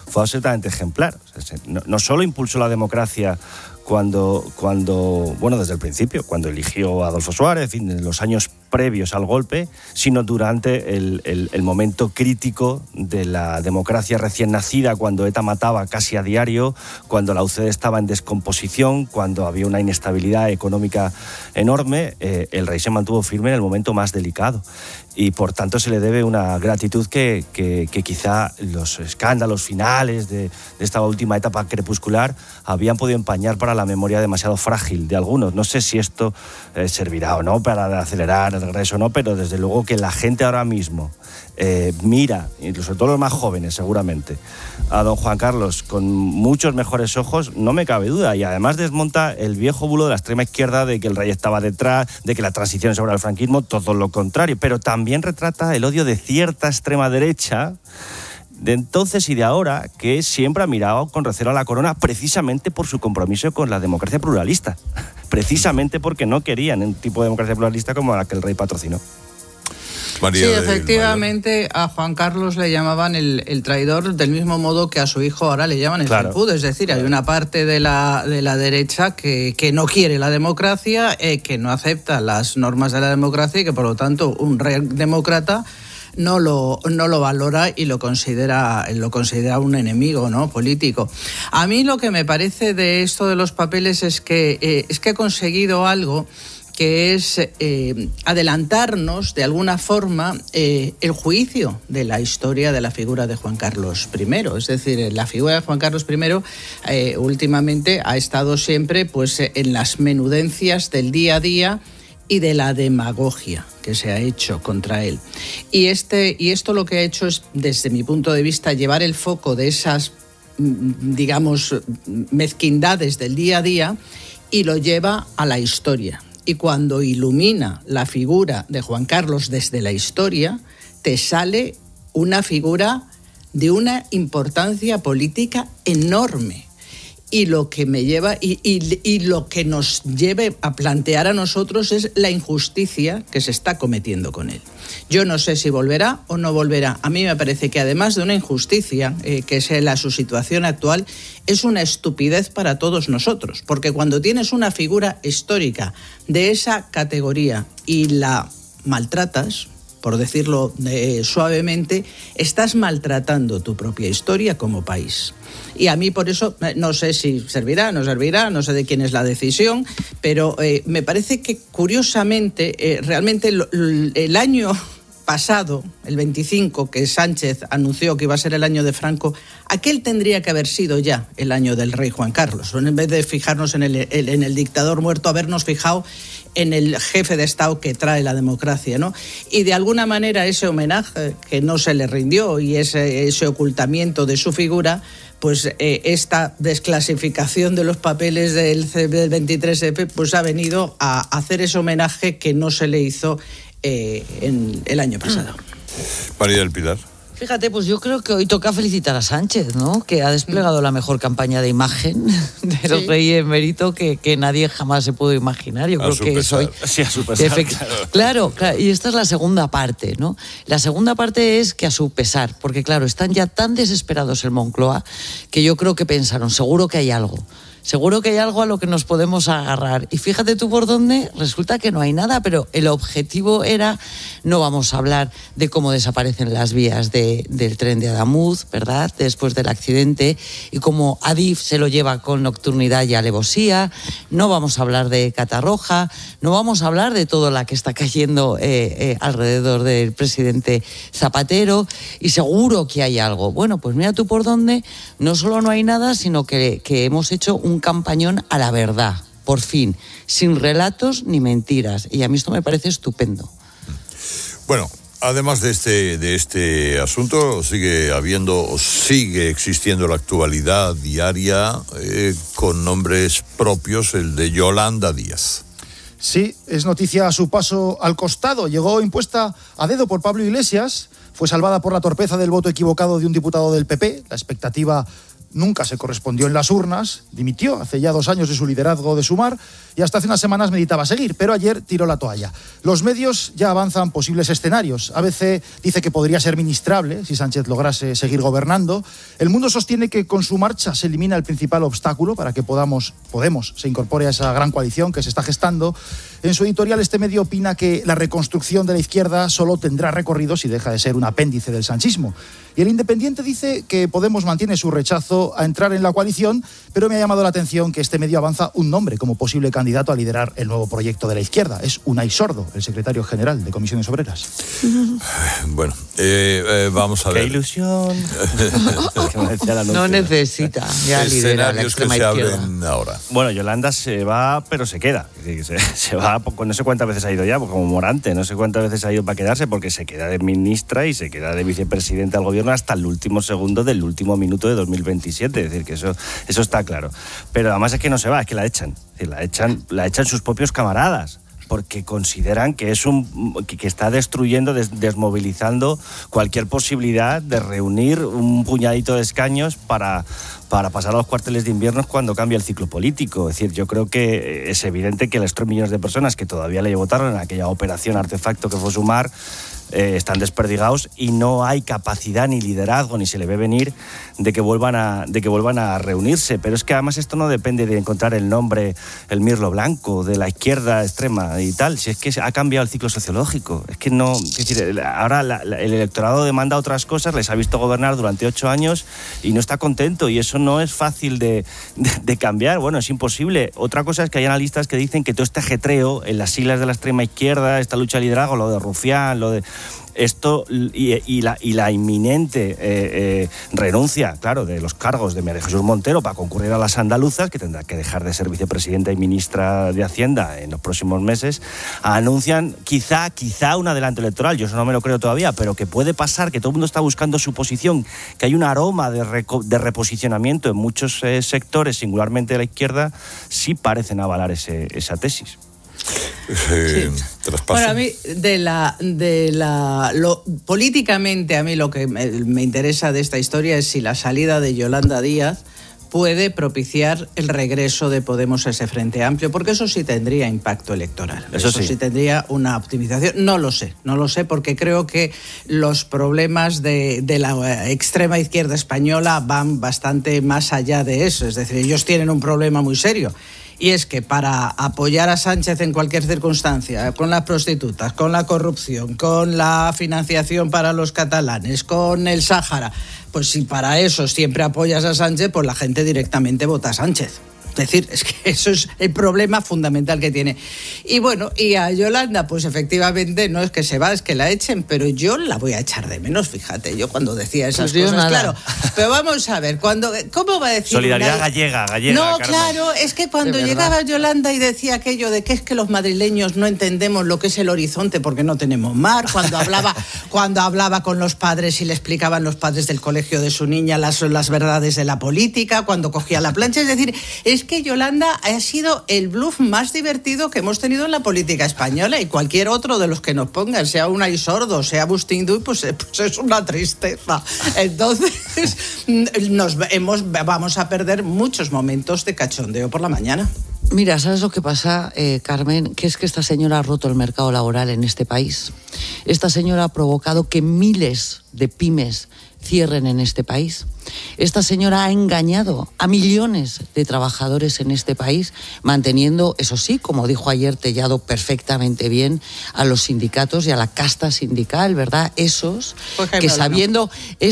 fue absolutamente ejemplar. O sea, no solo impulsó la democracia cuando, bueno, desde el principio, cuando eligió a Adolfo Suárez, en los años previos al golpe, sino durante el momento crítico de la democracia recién nacida, cuando ETA mataba casi a diario, cuando la UCD estaba en descomposición, cuando había una inestabilidad económica enorme. El rey se mantuvo firme en el momento más delicado. Y por tanto se le debe una gratitud que quizá los escándalos finales de esta última etapa crepuscular habían podido empañar para la memoria demasiado frágil de algunos. No sé si esto servirá o no para acelerar el regreso o no, pero desde luego que la gente ahora mismo mira, incluso todos los más jóvenes seguramente, a don Juan Carlos con muchos mejores ojos, no me cabe duda. Y además desmonta el viejo bulo de la extrema izquierda de que el rey estaba detrás, de que la transición sobre el franquismo, todo lo contrario. Pero también retrata el odio de cierta extrema derecha de entonces y de ahora, que siempre ha mirado con recelo a la corona precisamente por su compromiso con la democracia pluralista, precisamente porque no querían un tipo de democracia pluralista como la que el rey patrocinó. Sí, efectivamente, a Juan Carlos le llamaban el traidor, del mismo modo que a su hijo ahora le llaman el felpudo. Es decir, hay una parte de la derecha que no quiere la democracia, que no acepta las normas de la democracia y que, por lo tanto, un rey demócrata no lo valora y lo considera un enemigo, ¿no?, político. A mí lo que me parece de esto de los papeles es que ha conseguido algo que es adelantarnos de alguna forma el juicio de la historia de la figura de Juan Carlos I. Es decir, la figura de Juan Carlos I últimamente ha estado siempre pues en las menudencias del día a día y de la demagogia que se ha hecho contra él. Y esto lo que ha hecho es, desde mi punto de vista, llevar el foco de esas, digamos, mezquindades del día a día y lo lleva a la historia. Y cuando ilumina la figura de Juan Carlos desde la historia, te sale una figura de una importancia política enorme. Y lo que me lleva y lo que nos lleve a plantear a nosotros es la injusticia que se está cometiendo con él. Yo no sé si volverá o no volverá. A mí me parece que además de una injusticia, que es su situación actual, es una estupidez para todos nosotros. Porque cuando tienes una figura histórica de esa categoría y la maltratas, por decirlo suavemente, estás maltratando tu propia historia como país. Y a mí por eso, no sé si servirá, no servirá, no sé de quién es la decisión, pero me parece que curiosamente, realmente el año pasado, el 25, que Sánchez anunció que iba a ser el año de Franco, aquel tendría que haber sido ya el año del rey Juan Carlos. En vez de fijarnos en el dictador muerto, habernos fijado en el jefe de Estado que trae la democracia, ¿no? Y de alguna manera ese homenaje que no se le rindió y ese ocultamiento de su figura, pues esta desclasificación de los papeles del 23F pues ha venido a hacer ese homenaje que no se le hizo en el año pasado. María del Pilar. Fíjate, pues yo creo que hoy toca felicitar a Sánchez, ¿no?, que ha desplegado la mejor campaña de imagen de los reyes emérito que nadie jamás se pudo imaginar. Yo creo que soy... Sí, a su pesar, claro, y esta es la segunda parte, ¿no? La segunda parte es que a su pesar, porque claro, están ya tan desesperados en Moncloa que yo creo que pensaron, seguro que hay algo a lo que nos podemos agarrar. Y fíjate tú por dónde, resulta que no hay nada, pero el objetivo era, no vamos a hablar de cómo desaparecen las vías del tren de Adamuz, ¿verdad?, después del accidente, y cómo Adif se lo lleva con nocturnidad y alevosía, no vamos a hablar de Catarroja, no vamos a hablar de todo la que está cayendo alrededor del presidente Zapatero, y seguro que hay algo. Bueno, pues mira tú por dónde, no solo no hay nada, sino que hemos hecho un campañón a la verdad, por fin, sin relatos ni mentiras, y a mí esto me parece estupendo. Bueno, además de este asunto, sigue existiendo la actualidad diaria con nombres propios, el de Yolanda Díaz. Sí, es noticia a su paso al costado. Llegó impuesta a dedo por Pablo Iglesias, fue salvada por la torpeza del voto equivocado de un diputado del PP. La expectativa nunca se correspondió en las urnas, dimitió hace ya 2 años de su liderazgo de Sumar y hasta hace unas semanas meditaba seguir, pero ayer tiró la toalla. Los medios ya avanzan posibles escenarios. ABC dice que podría ser ministrable si Sánchez lograse seguir gobernando. El Mundo sostiene que con su marcha se elimina el principal obstáculo para que Podemos se incorpore a esa gran coalición que se está gestando. En su editorial, este medio opina que la reconstrucción de la izquierda solo tendrá recorrido si deja de ser un apéndice del sanchismo. Y el Independiente dice que Podemos mantiene su rechazo a entrar en la coalición, pero me ha llamado la atención que este medio avanza un nombre como posible candidato a liderar el nuevo proyecto de la izquierda. Es Unai Sordo, el secretario general de Comisiones Obreras. Bueno, vamos a ver. ¡Qué ilusión! No necesita ya liderar la extrema izquierda. Ahora. Bueno, Yolanda se va, pero se queda. Se va, no sé cuántas veces ha ido ya, como Morante, no sé cuántas veces ha ido para quedarse, porque se queda de ministra y se queda de vicepresidenta del gobierno hasta el último segundo del último minuto de 2027. Es decir, que eso está claro. Pero además es que no se va, es que la echan. Es decir, la echan sus propios camaradas, porque consideran que que está destruyendo, desmovilizando cualquier posibilidad de reunir un puñadito de escaños para pasar a los cuarteles de invierno cuando cambia el ciclo político. Es decir, yo creo que es evidente que los 3 millones de personas que todavía le votaron en aquella operación artefacto que fue Sumar están desperdigados y no hay capacidad ni liderazgo, ni se le ve venir de que vuelvan a reunirse. Pero es que además esto no depende de encontrar el nombre, el mirlo blanco de la izquierda extrema y tal, si es que ha cambiado el ciclo sociológico. Es que no, es decir, ahora el electorado demanda otras cosas, les ha visto gobernar durante 8 años y no está contento, y eso no es fácil de cambiar. Bueno, es imposible. Otra cosa es que hay analistas que dicen que todo este ajetreo en las siglas de la extrema izquierda, esta lucha de liderazgo, lo de Rufián, lo de esto y la inminente renuncia, claro, de los cargos de María Jesús Montero para concurrir a las andaluzas, que tendrá que dejar de ser vicepresidenta y ministra de Hacienda en los próximos meses, anuncian quizá un adelanto electoral. Yo eso no me lo creo todavía, pero que puede pasar, que todo el mundo está buscando su posición, que hay un aroma de reposicionamiento en muchos sectores, singularmente de la izquierda, sí parecen avalar esa tesis. Bueno, a mí políticamente, a mí lo que me interesa de esta historia es si la salida de Yolanda Díaz puede propiciar el regreso de Podemos a ese Frente Amplio, porque eso sí tendría impacto electoral. Eso sí tendría una optimización. No lo sé, porque creo que los problemas de la extrema izquierda española van bastante más allá de eso. Es decir, ellos tienen un problema muy serio. Y es que para apoyar a Sánchez en cualquier circunstancia, con las prostitutas, con la corrupción, con la financiación para los catalanes, con el Sáhara, pues si para eso siempre apoyas a Sánchez, pues la gente directamente vota a Sánchez. Es decir, es que eso es el problema fundamental que tiene. Y bueno, y a Yolanda, pues efectivamente no es que se va, es que la echen, pero yo la voy a echar de menos, fíjate, yo cuando decía esas cosas, nada. Claro. Pero vamos a ver, ¿cómo va a decir? Solidaridad gallega. No, Carmen. Claro, es que cuando llegaba Yolanda y decía aquello de que es que los madrileños no entendemos lo que es el horizonte porque no tenemos mar, cuando hablaba con los padres y le explicaban los padres del colegio de su niña las verdades de la política, cuando cogía la plancha, es decir, es que Yolanda ha sido el bluff más divertido que hemos tenido en la política española, y cualquier otro de los que nos pongan, sea Unai Sordo, sea Agustín Duy, pues es una tristeza. Entonces vamos a perder muchos momentos de cachondeo por la mañana. Mira, ¿sabes lo que pasa, Carmen? Que es que esta señora ha roto el mercado laboral en este país. Esta señora ha provocado que miles de pymes cierren en este país. Esta señora ha engañado a millones de trabajadores en este país, manteniendo, eso sí, como dijo ayer Tellado perfectamente bien, a los sindicatos y a la casta sindical, ¿verdad? Esos que sabiendo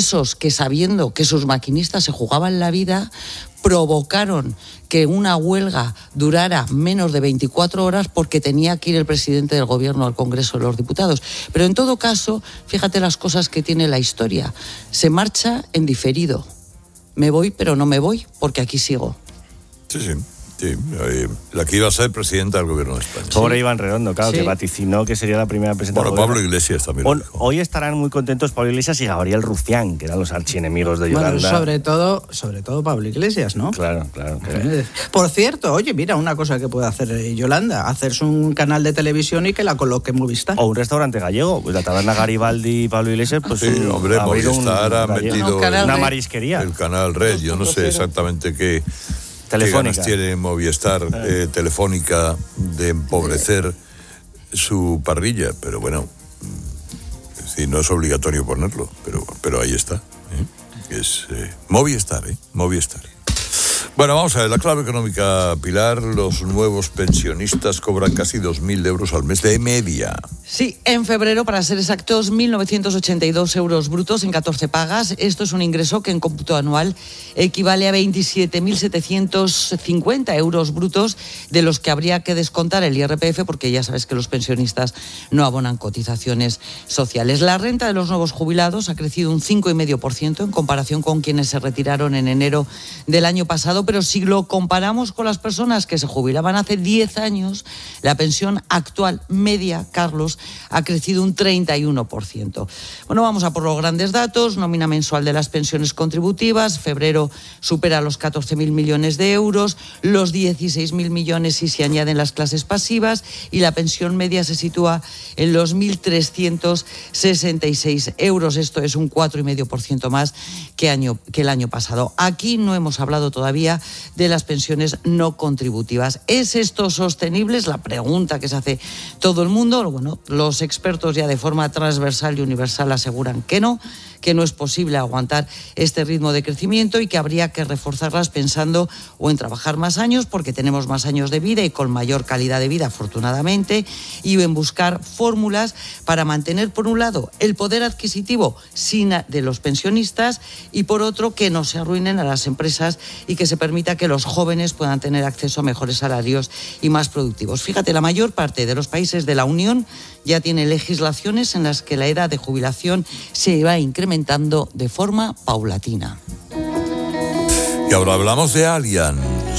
que sus maquinistas se jugaban la vida, provocaron que una huelga durara menos de 24 horas porque tenía que ir el presidente del gobierno al Congreso de los Diputados. Pero en todo caso, fíjate las cosas que tiene la historia. Se marcha en diferido. Me voy, pero no me voy, porque aquí sigo. Sí. Sí, la que iba a ser presidenta del gobierno de España. Pobre Iván Redondo, claro, que vaticinó que sería la primera presidenta. Bueno, Pablo Iglesias también. Hoy estarán muy contentos Pablo Iglesias y Gabriel Rufián, que eran los archienemigos de Yolanda. Bueno, sobre todo Pablo Iglesias, ¿no? Claro. Por cierto, oye, mira, una cosa que puede hacer Yolanda, hacerse un canal de televisión y que la coloque en Movistar. O un restaurante gallego, pues la taberna Garibaldi y Pablo Iglesias, pues sí, hombre, Movistar ha metido una marisquería. El canal Red, yo no sé exactamente qué ganas tiene Movistar Telefónica de empobrecer su parrilla, pero bueno, sí, no es obligatorio ponerlo, pero ahí está. Es Movistar. Bueno, vamos a ver, la clave económica, Pilar. Los nuevos pensionistas cobran casi 2.000 euros al mes de media. Sí, en febrero, para ser exactos, 1.982 euros brutos en 14 pagas. Esto es un ingreso que en cómputo anual equivale a 27.750 euros brutos, de los que habría que descontar el IRPF, porque ya sabes que los pensionistas no abonan cotizaciones sociales. La renta de los nuevos jubilados ha crecido un 5,5% en comparación con quienes se retiraron en enero del año pasado, pero si lo comparamos con las personas que se jubilaban hace 10 años, la pensión actual media, Carlos, ha crecido un 31%. Bueno, vamos a por los grandes datos. Nómina mensual de las pensiones contributivas. Febrero supera los 14.000 millones de euros, los 16.000 millones si se añaden las clases pasivas, y la pensión media se sitúa en los 1.366 euros. Esto es un 4,5% más que el año pasado. Aquí no hemos hablado todavía de las pensiones no contributivas. ¿Es esto sostenible? Es la pregunta que se hace todo el mundo. Bueno, los expertos ya de forma transversal y universal aseguran que no es posible aguantar este ritmo de crecimiento y que habría que reforzarlas pensando o en trabajar más años, porque tenemos más años de vida y con mayor calidad de vida, afortunadamente, y en buscar fórmulas para mantener, por un lado, el poder adquisitivo de los pensionistas, y por otro, que no se arruinen a las empresas y que se permita que los jóvenes puedan tener acceso a mejores salarios y más productivos. Fíjate, la mayor parte de los países de la Unión ya tiene legislaciones en las que la edad de jubilación se va incrementando de forma paulatina. Y ahora hablamos de Allianz.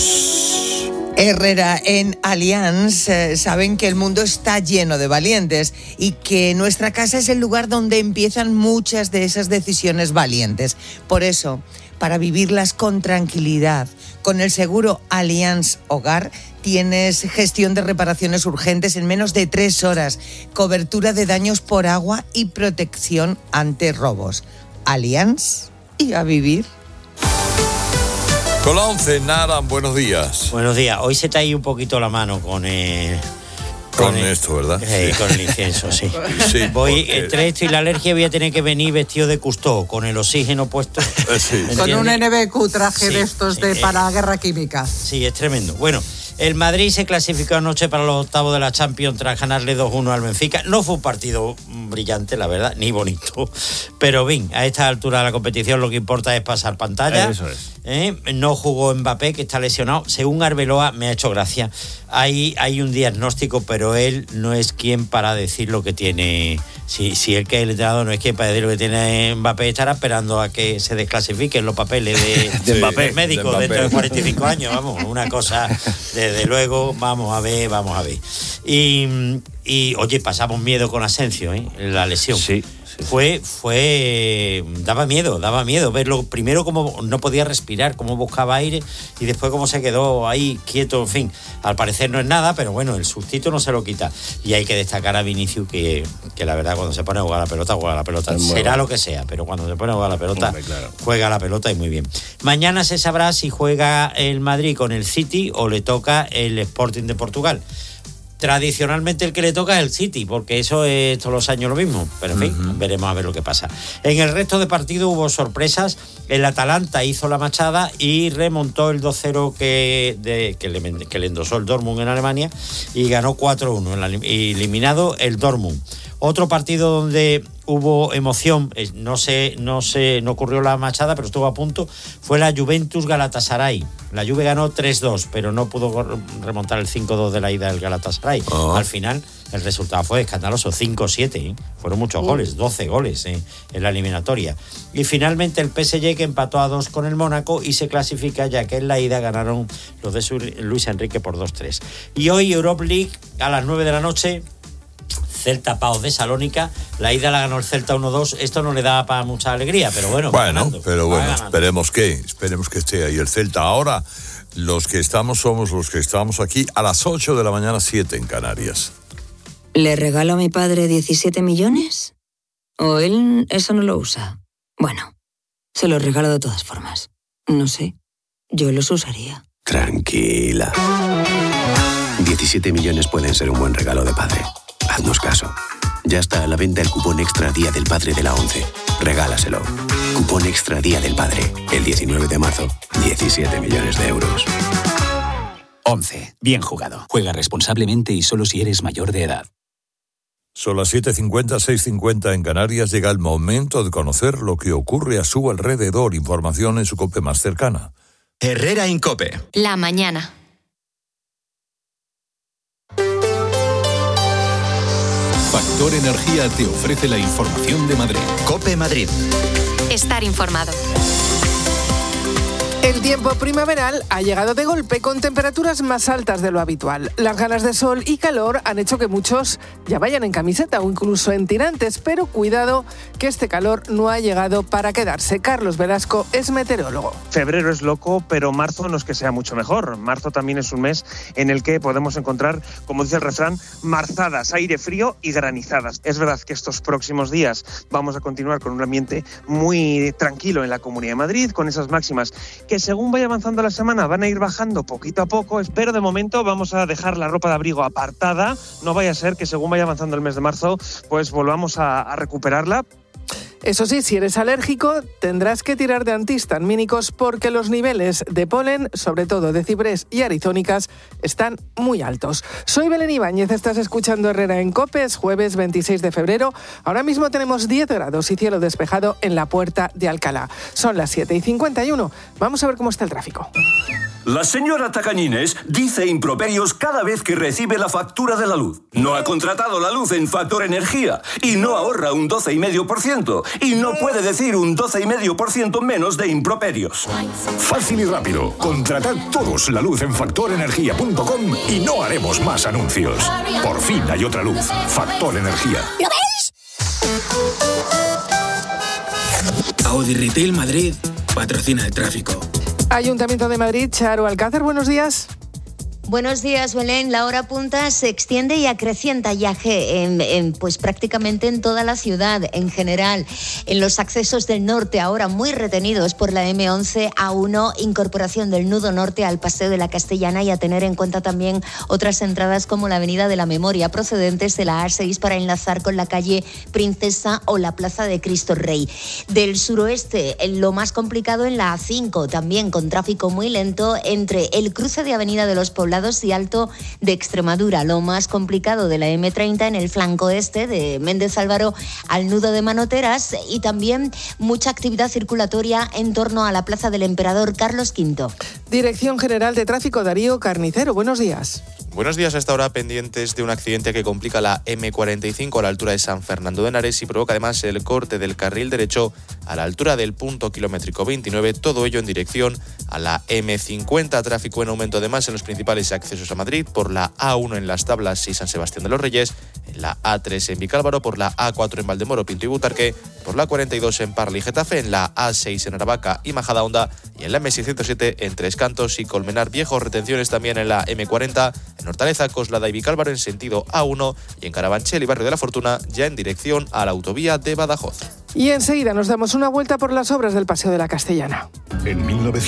Herrera, en Allianz saben que el mundo está lleno de valientes y que nuestra casa es el lugar donde empiezan muchas de esas decisiones valientes. Por eso, para vivirlas con tranquilidad, con el seguro Allianz Hogar, tienes gestión de reparaciones urgentes en menos de 3 horas, cobertura de daños por agua y protección ante robos. Allianz, y a vivir. Con la 11, Nara, buenos días. Buenos días. Hoy se te ha ido un poquito la mano con esto, ¿verdad? Con el incienso, sí. Entre esto y la alergia voy a tener que venir vestido de Cousteau, con el oxígeno puesto. Sí. Con un NBQ traje de estos para la guerra química. Sí, es tremendo. Bueno, el Madrid se clasificó anoche para los octavos de la Champions tras ganarle 2-1 al Benfica. No fue un partido brillante, la verdad, ni bonito. Pero bien, a esta altura de la competición lo que importa es pasar pantalla. Eso es. No jugó Mbappé, que está lesionado. Según Arbeloa, me ha hecho gracia. Hay un diagnóstico, pero él no es quien para decir lo que tiene. Si él, que es el entrenador, no es quien para decir lo que tiene Mbappé, estará esperando a que se desclasifiquen los papeles de Mbappé, del médico de dentro de 45 años. Vamos, una cosa, desde luego, vamos a ver. Y oye, pasamos miedo con Asensio, la lesión. Sí. Daba miedo verlo. Primero cómo no podía respirar, cómo buscaba aire, y después cómo se quedó ahí quieto. En fin, al parecer no es nada, pero bueno, el sustito no se lo quita. Y hay que destacar a Vinicius que la verdad, cuando se pone a jugar a la pelota, juega a la pelota. Será lo que sea, pero cuando se pone a jugar a la pelota, claro, juega a la pelota, y muy bien. Mañana se sabrá si juega el Madrid con el City o le toca el Sporting de Portugal. Tradicionalmente el que le toca es el City, porque eso es todos los años lo mismo. Pero en fin, veremos a ver lo que pasa. En el resto de partido hubo sorpresas. El Atalanta hizo la machada y remontó el 2-0 que le endosó el Dortmund en Alemania, y ganó 4-1, eliminado el Dortmund. Otro partido donde hubo emoción, no ocurrió la machada, pero estuvo a punto, fue la Juventus Galatasaray. La Juve ganó 3-2, pero no pudo remontar el 5-2 de la ida del Galatasaray. Al final el resultado fue escandaloso, 5-7, fueron muchos goles, 12 goles en la eliminatoria. Y finalmente el PSG, que empató a 2 con el Mónaco y se clasifica, ya que en la ida ganaron los de Luis Enrique por 2-3. Y hoy Europa League a las 9 de la noche, Celta Pau de Salónica. La ida la ganó el Celta 1-2. Esto no le da para mucha alegría, pero bueno. Esperemos que esté ahí el Celta. Ahora, los que estamos somos los que estamos aquí a las 8 de la mañana, 7 en Canarias. ¿Le regalo a mi padre 17 millones? ¿O él eso no lo usa? Bueno, se los regalo de todas formas. No sé, yo los usaría. Tranquila. 17 millones pueden ser un buen regalo de padre. Haznos caso. Ya está a la venta el cupón extra Día del Padre de la 11. Regálaselo. Cupón extra Día del Padre. El 19 de marzo. 17 millones de euros. 11. Bien jugado. Juega responsablemente y solo si eres mayor de edad. Son las 7:50, 6:50 en Canarias. Llega el momento de conocer lo que ocurre a su alrededor. Información en su COPE más cercana. Herrera en COPE. La mañana. Factor Energía te ofrece la información de Madrid. COPE Madrid. Estar informado. El tiempo primaveral ha llegado de golpe con temperaturas más altas de lo habitual. Las ganas de sol y calor han hecho que muchos ya vayan en camiseta o incluso en tirantes, pero cuidado que este calor no ha llegado para quedarse. Carlos Velasco es meteorólogo. Febrero es loco, pero marzo no es que sea mucho mejor. Marzo también es un mes en el que podemos encontrar, como dice el refrán, marzadas, aire frío y granizadas. Es verdad que estos próximos días vamos a continuar con un ambiente muy tranquilo en la Comunidad de Madrid, con esas máximas que según vaya avanzando la semana van a ir bajando poquito a poco, pero de momento vamos a dejar la ropa de abrigo apartada. No vaya a ser que según vaya avanzando el mes de marzo, pues volvamos a recuperarla. Eso sí, si eres alérgico, tendrás que tirar de antihistamínicos porque los niveles de polen, sobre todo de ciprés y arizónicas, están muy altos. Soy Belén Ibáñez, estás escuchando Herrera en COPE, es jueves 26 de febrero. Ahora mismo tenemos 10 grados y cielo despejado en la Puerta de Alcalá. Son las 7:51. Vamos a ver cómo está el tráfico. La señora Tacañines dice improperios cada vez que recibe la factura de la luz. No ha contratado la luz en Factor Energía y no ahorra un 12,5%. Y no puede decir un 12,5% menos de improperios. Fácil y rápido. Contratad todos la luz en factorenergia.com y no haremos más anuncios. Por fin hay otra luz. Factor Energía. ¿Lo veis? Audi Retail Madrid patrocina el tráfico. Ayuntamiento de Madrid, Charo Alcázar, buenos días. Buenos días, Belén. La hora punta se extiende y acrecienta ya pues prácticamente en toda la ciudad, en general. En los accesos del norte, ahora muy retenidos por la M11 A1, incorporación del nudo norte al Paseo de la Castellana, y a tener en cuenta también otras entradas como la Avenida de la Memoria, procedentes de la A6 para enlazar con la calle Princesa o la Plaza de Cristo Rey. Del suroeste, lo más complicado en la A5, también con tráfico muy lento entre el cruce de Avenida de los Poblados y Alto de Extremadura. Lo más complicado de la M30 en el flanco este de Méndez Álvaro al nudo de Manoteras, y también mucha actividad circulatoria en torno a la Plaza del Emperador Carlos V. Dirección General de Tráfico, Darío Carnicero, buenos días. Buenos días. A esta hora pendientes de un accidente que complica la M45 a la altura de San Fernando de Henares y provoca además el corte del carril derecho a la altura del punto kilométrico 29, todo ello en dirección a la M50. Tráfico en aumento además en los principales accesos a Madrid, por la A1 en Las Tablas y San Sebastián de los Reyes, en la A3 en Vicálvaro, por la A4 en Valdemoro, Pinto y Butarque, por la 42 en Parla y Getafe, en la A6 en Aravaca y Majadahonda, y en la M607 en Tres Cantos y Colmenar Viejo. Retenciones también en la M40 en Hortaleza, Coslada y Vicálvaro en sentido A1, y en Carabanchel y Barrio de la Fortuna ya en dirección a la autovía de Badajoz. Y enseguida nos damos una vuelta por las obras del Paseo de la Castellana. En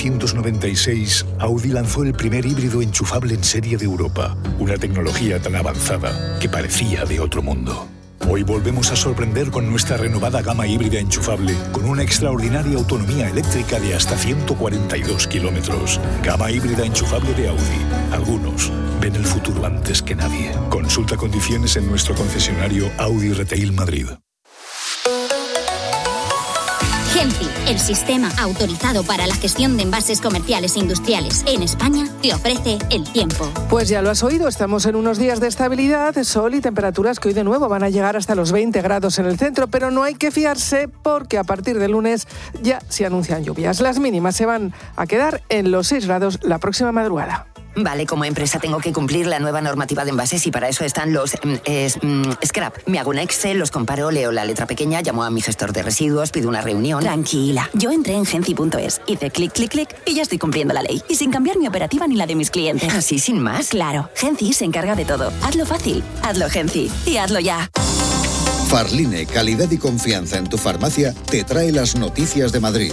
1996, Audi lanzó el primer híbrido enchufable en serie de Europa. Una tecnología tan avanzada que parecía de otro mundo. Hoy volvemos a sorprender con nuestra renovada gama híbrida enchufable, con una extraordinaria autonomía eléctrica de hasta 142 kilómetros. Gama híbrida enchufable de Audi. Algunos ven el futuro antes que nadie. Consulta condiciones en nuestro concesionario Audi Retail Madrid. Genci, el sistema autorizado para la gestión de envases comerciales e industriales en España, te ofrece el tiempo. Pues ya lo has oído, estamos en unos días de estabilidad, sol y temperaturas que hoy de nuevo van a llegar hasta los 20 grados en el centro, pero no hay que fiarse porque a partir de lunes ya se anuncian lluvias. Las mínimas se van a quedar en los 6 grados la próxima madrugada. Vale, como empresa tengo que cumplir la nueva normativa de envases y para eso están los scrap. Me hago un Excel, los comparo, leo la letra pequeña, llamo a mi gestor de residuos, pido una reunión. Tranquila, yo entré en Genci.es, hice clic, clic, clic y ya estoy cumpliendo la ley. Y sin cambiar mi operativa ni la de mis clientes. ¿Así sin más? Claro, Genci se encarga de todo. Hazlo fácil, hazlo Genci y hazlo ya. Farline, calidad y confianza en tu farmacia, te trae las noticias de Madrid.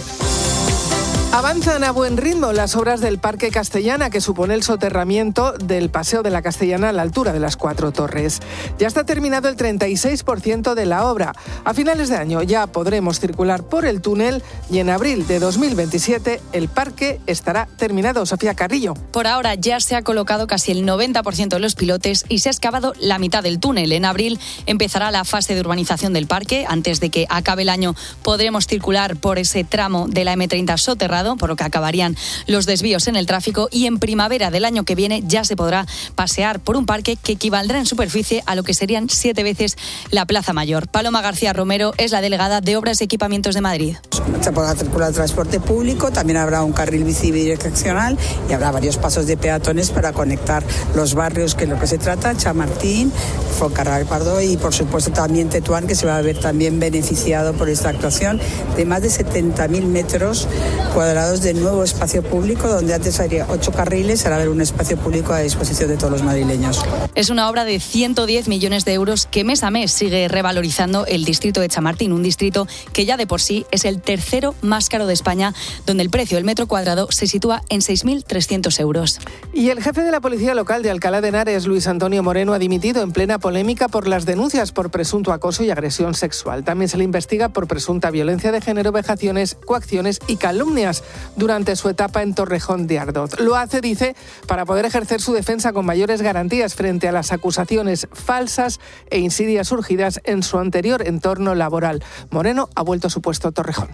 Avanzan a buen ritmo las obras del Parque Castellana, que supone el soterramiento del Paseo de la Castellana a la altura de las 4 Torres. Ya está terminado el 36% de la obra. A finales de año ya podremos circular por el túnel y en abril de 2027 el parque estará terminado. Sofía Carrillo. Por ahora ya se ha colocado casi el 90% de los pilotes y se ha excavado la mitad del túnel. En abril empezará la fase de urbanización del parque. Antes de que acabe el año podremos circular por ese tramo de la M30 soterrado, por lo que acabarían los desvíos en el tráfico, y en primavera del año que viene ya se podrá pasear por un parque que equivaldrá en superficie a lo que serían 7 veces la Plaza Mayor. Paloma García Romero es la delegada de Obras y Equipamientos de Madrid. Se podrá circular el transporte público, también habrá un carril bici bidireccional y habrá varios pasos de peatones para conectar los barrios, que es lo que se trata, Chamartín, Foncarral Pardo y por supuesto también Tetuán, que se va a ver también beneficiado por esta actuación de más de 70.000 metros cuadrados de nuevo espacio público, donde antes había 8 carriles, ahora haber un espacio público a disposición de todos los madrileños. Es una obra de 110 millones de euros que mes a mes sigue revalorizando el distrito de Chamartín, un distrito que ya de por sí es el tercero más caro de España, donde el precio del metro cuadrado se sitúa en 6.300 euros. Y el jefe de la Policía Local de Alcalá de Henares, Luis Antonio Moreno, ha dimitido en plena polémica por las denuncias por presunto acoso y agresión sexual. También se le investiga por presunta violencia de género, vejaciones, coacciones y calumnias durante su etapa en Torrejón de Ardoz. Lo hace, dice, para poder ejercer su defensa con mayores garantías frente a las acusaciones falsas e insidias surgidas en su anterior entorno laboral. Moreno ha vuelto a su puesto Torrejón.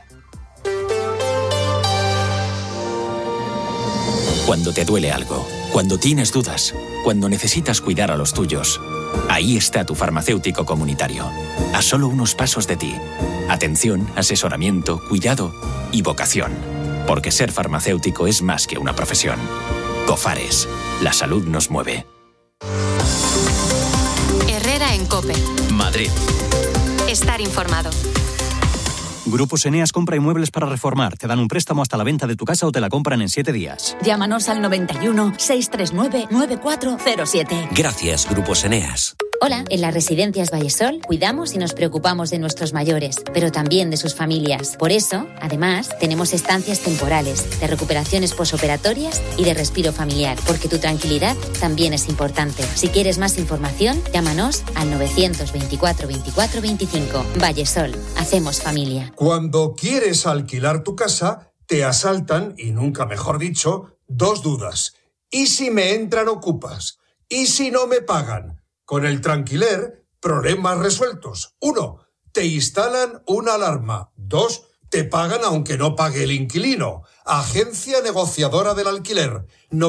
Cuando te duele algo, cuando tienes dudas, cuando necesitas cuidar a los tuyos, ahí está tu farmacéutico comunitario, a solo unos pasos de ti. Atención, asesoramiento, cuidado y vocación. Porque ser farmacéutico es más que una profesión. Cofares, la salud nos mueve. Herrera en COPE. Madrid. Estar informado. Grupos Eneas compra inmuebles para reformar. Te dan un préstamo hasta la venta de tu casa o te la compran en 7 días. Llámanos al 91 639 9407. Gracias, Grupos Eneas. Hola, en las residencias Vallesol cuidamos y nos preocupamos de nuestros mayores, pero también de sus familias. Por eso, además, tenemos estancias temporales, de recuperaciones posoperatorias y de respiro familiar, porque tu tranquilidad también es importante. Si quieres más información, llámanos al 924 24 25. Vallesol, hacemos familia. Cuando quieres alquilar tu casa, te asaltan, y nunca mejor dicho, 2 dudas. ¿Y si me entran ocupas? ¿Y si no me pagan? Con el Tranquiler, problemas resueltos. 1. Te instalan una alarma. 2. Te pagan aunque no pague el inquilino. Agencia negociadora del alquiler.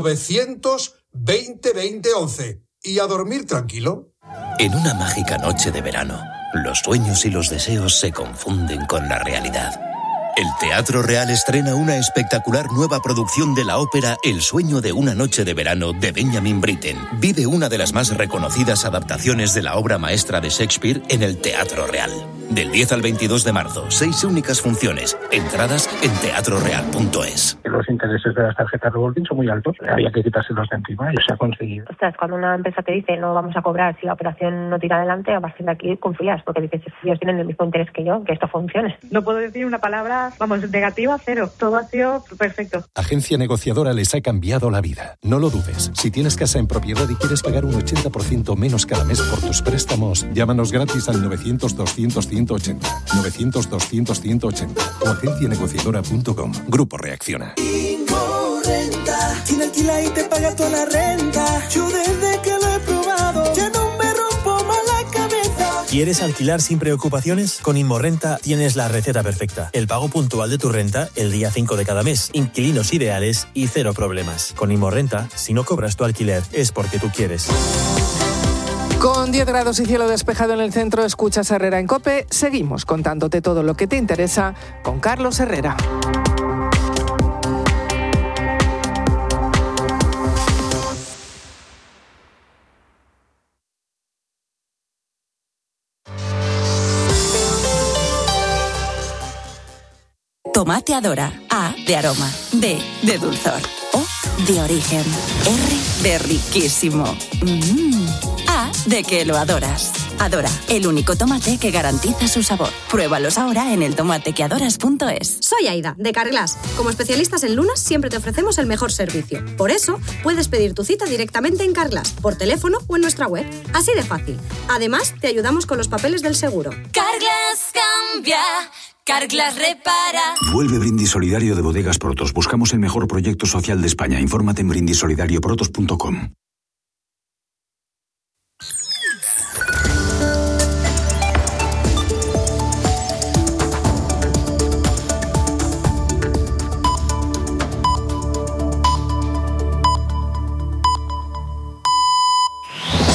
920-2011. ¿Y a dormir tranquilo? En una mágica noche de verano, los sueños y los deseos se confunden con la realidad. El Teatro Real estrena una espectacular nueva producción de la ópera El sueño de una noche de verano de Benjamin Britten. Vive una de las más reconocidas adaptaciones de la obra maestra de Shakespeare en el Teatro Real. Del 10 al 22 de marzo, 6 únicas funciones. Entradas en teatroreal.es. Los intereses de las tarjetas revolving son muy altos. Había que quitárselos de encima y se ha conseguido. Ostras, cuando una empresa te dice no vamos a cobrar si la operación no tira adelante, a partir de aquí confías, porque dices, ellos tienen el mismo interés que yo, que esto funcione. No puedo decir una palabra, vamos, negativa, 0. Todo ha sido perfecto. Agencia negociadora les ha cambiado la vida. No lo dudes. Si tienes casa en propiedad y quieres pagar un 80% menos cada mes por tus préstamos, llámanos gratis al 900-200-180. 900-200-180 o agencianegociadora.com. Grupo Reacciona. Renta. Quien alquila y te paga toda la renta. Yo desde que lo he probado ya no me rompo más la cabeza. ¿Quieres alquilar sin preocupaciones? Con Inmorrenta tienes la receta perfecta. El pago puntual de tu renta el día 5 de cada mes. Inquilinos ideales y cero problemas. Con Inmorrenta, si no cobras tu alquiler, es porque tú quieres. Con 10 grados y cielo despejado en el centro, escuchas Herrera en COPE. Seguimos contándote todo lo que te interesa con Carlos Herrera. Tomate Adora. A de aroma. D de dulzor. O de origen. R de riquísimo. A de que lo adoras. Adora, el único tomate que garantiza su sabor. Pruébalos ahora en eltomatequeadoras.es. Soy Aida, de Carglass. Como especialistas en lunas, siempre te ofrecemos el mejor servicio. Por eso, puedes pedir tu cita directamente en Carglass, por teléfono o en nuestra web. Así de fácil. Además, te ayudamos con los papeles del seguro. Carglass cambia. Carglass repara. Vuelve Brindis Solidario de Bodegas Protos. Buscamos el mejor proyecto social de España. Infórmate en brindissolidarioprotos.com.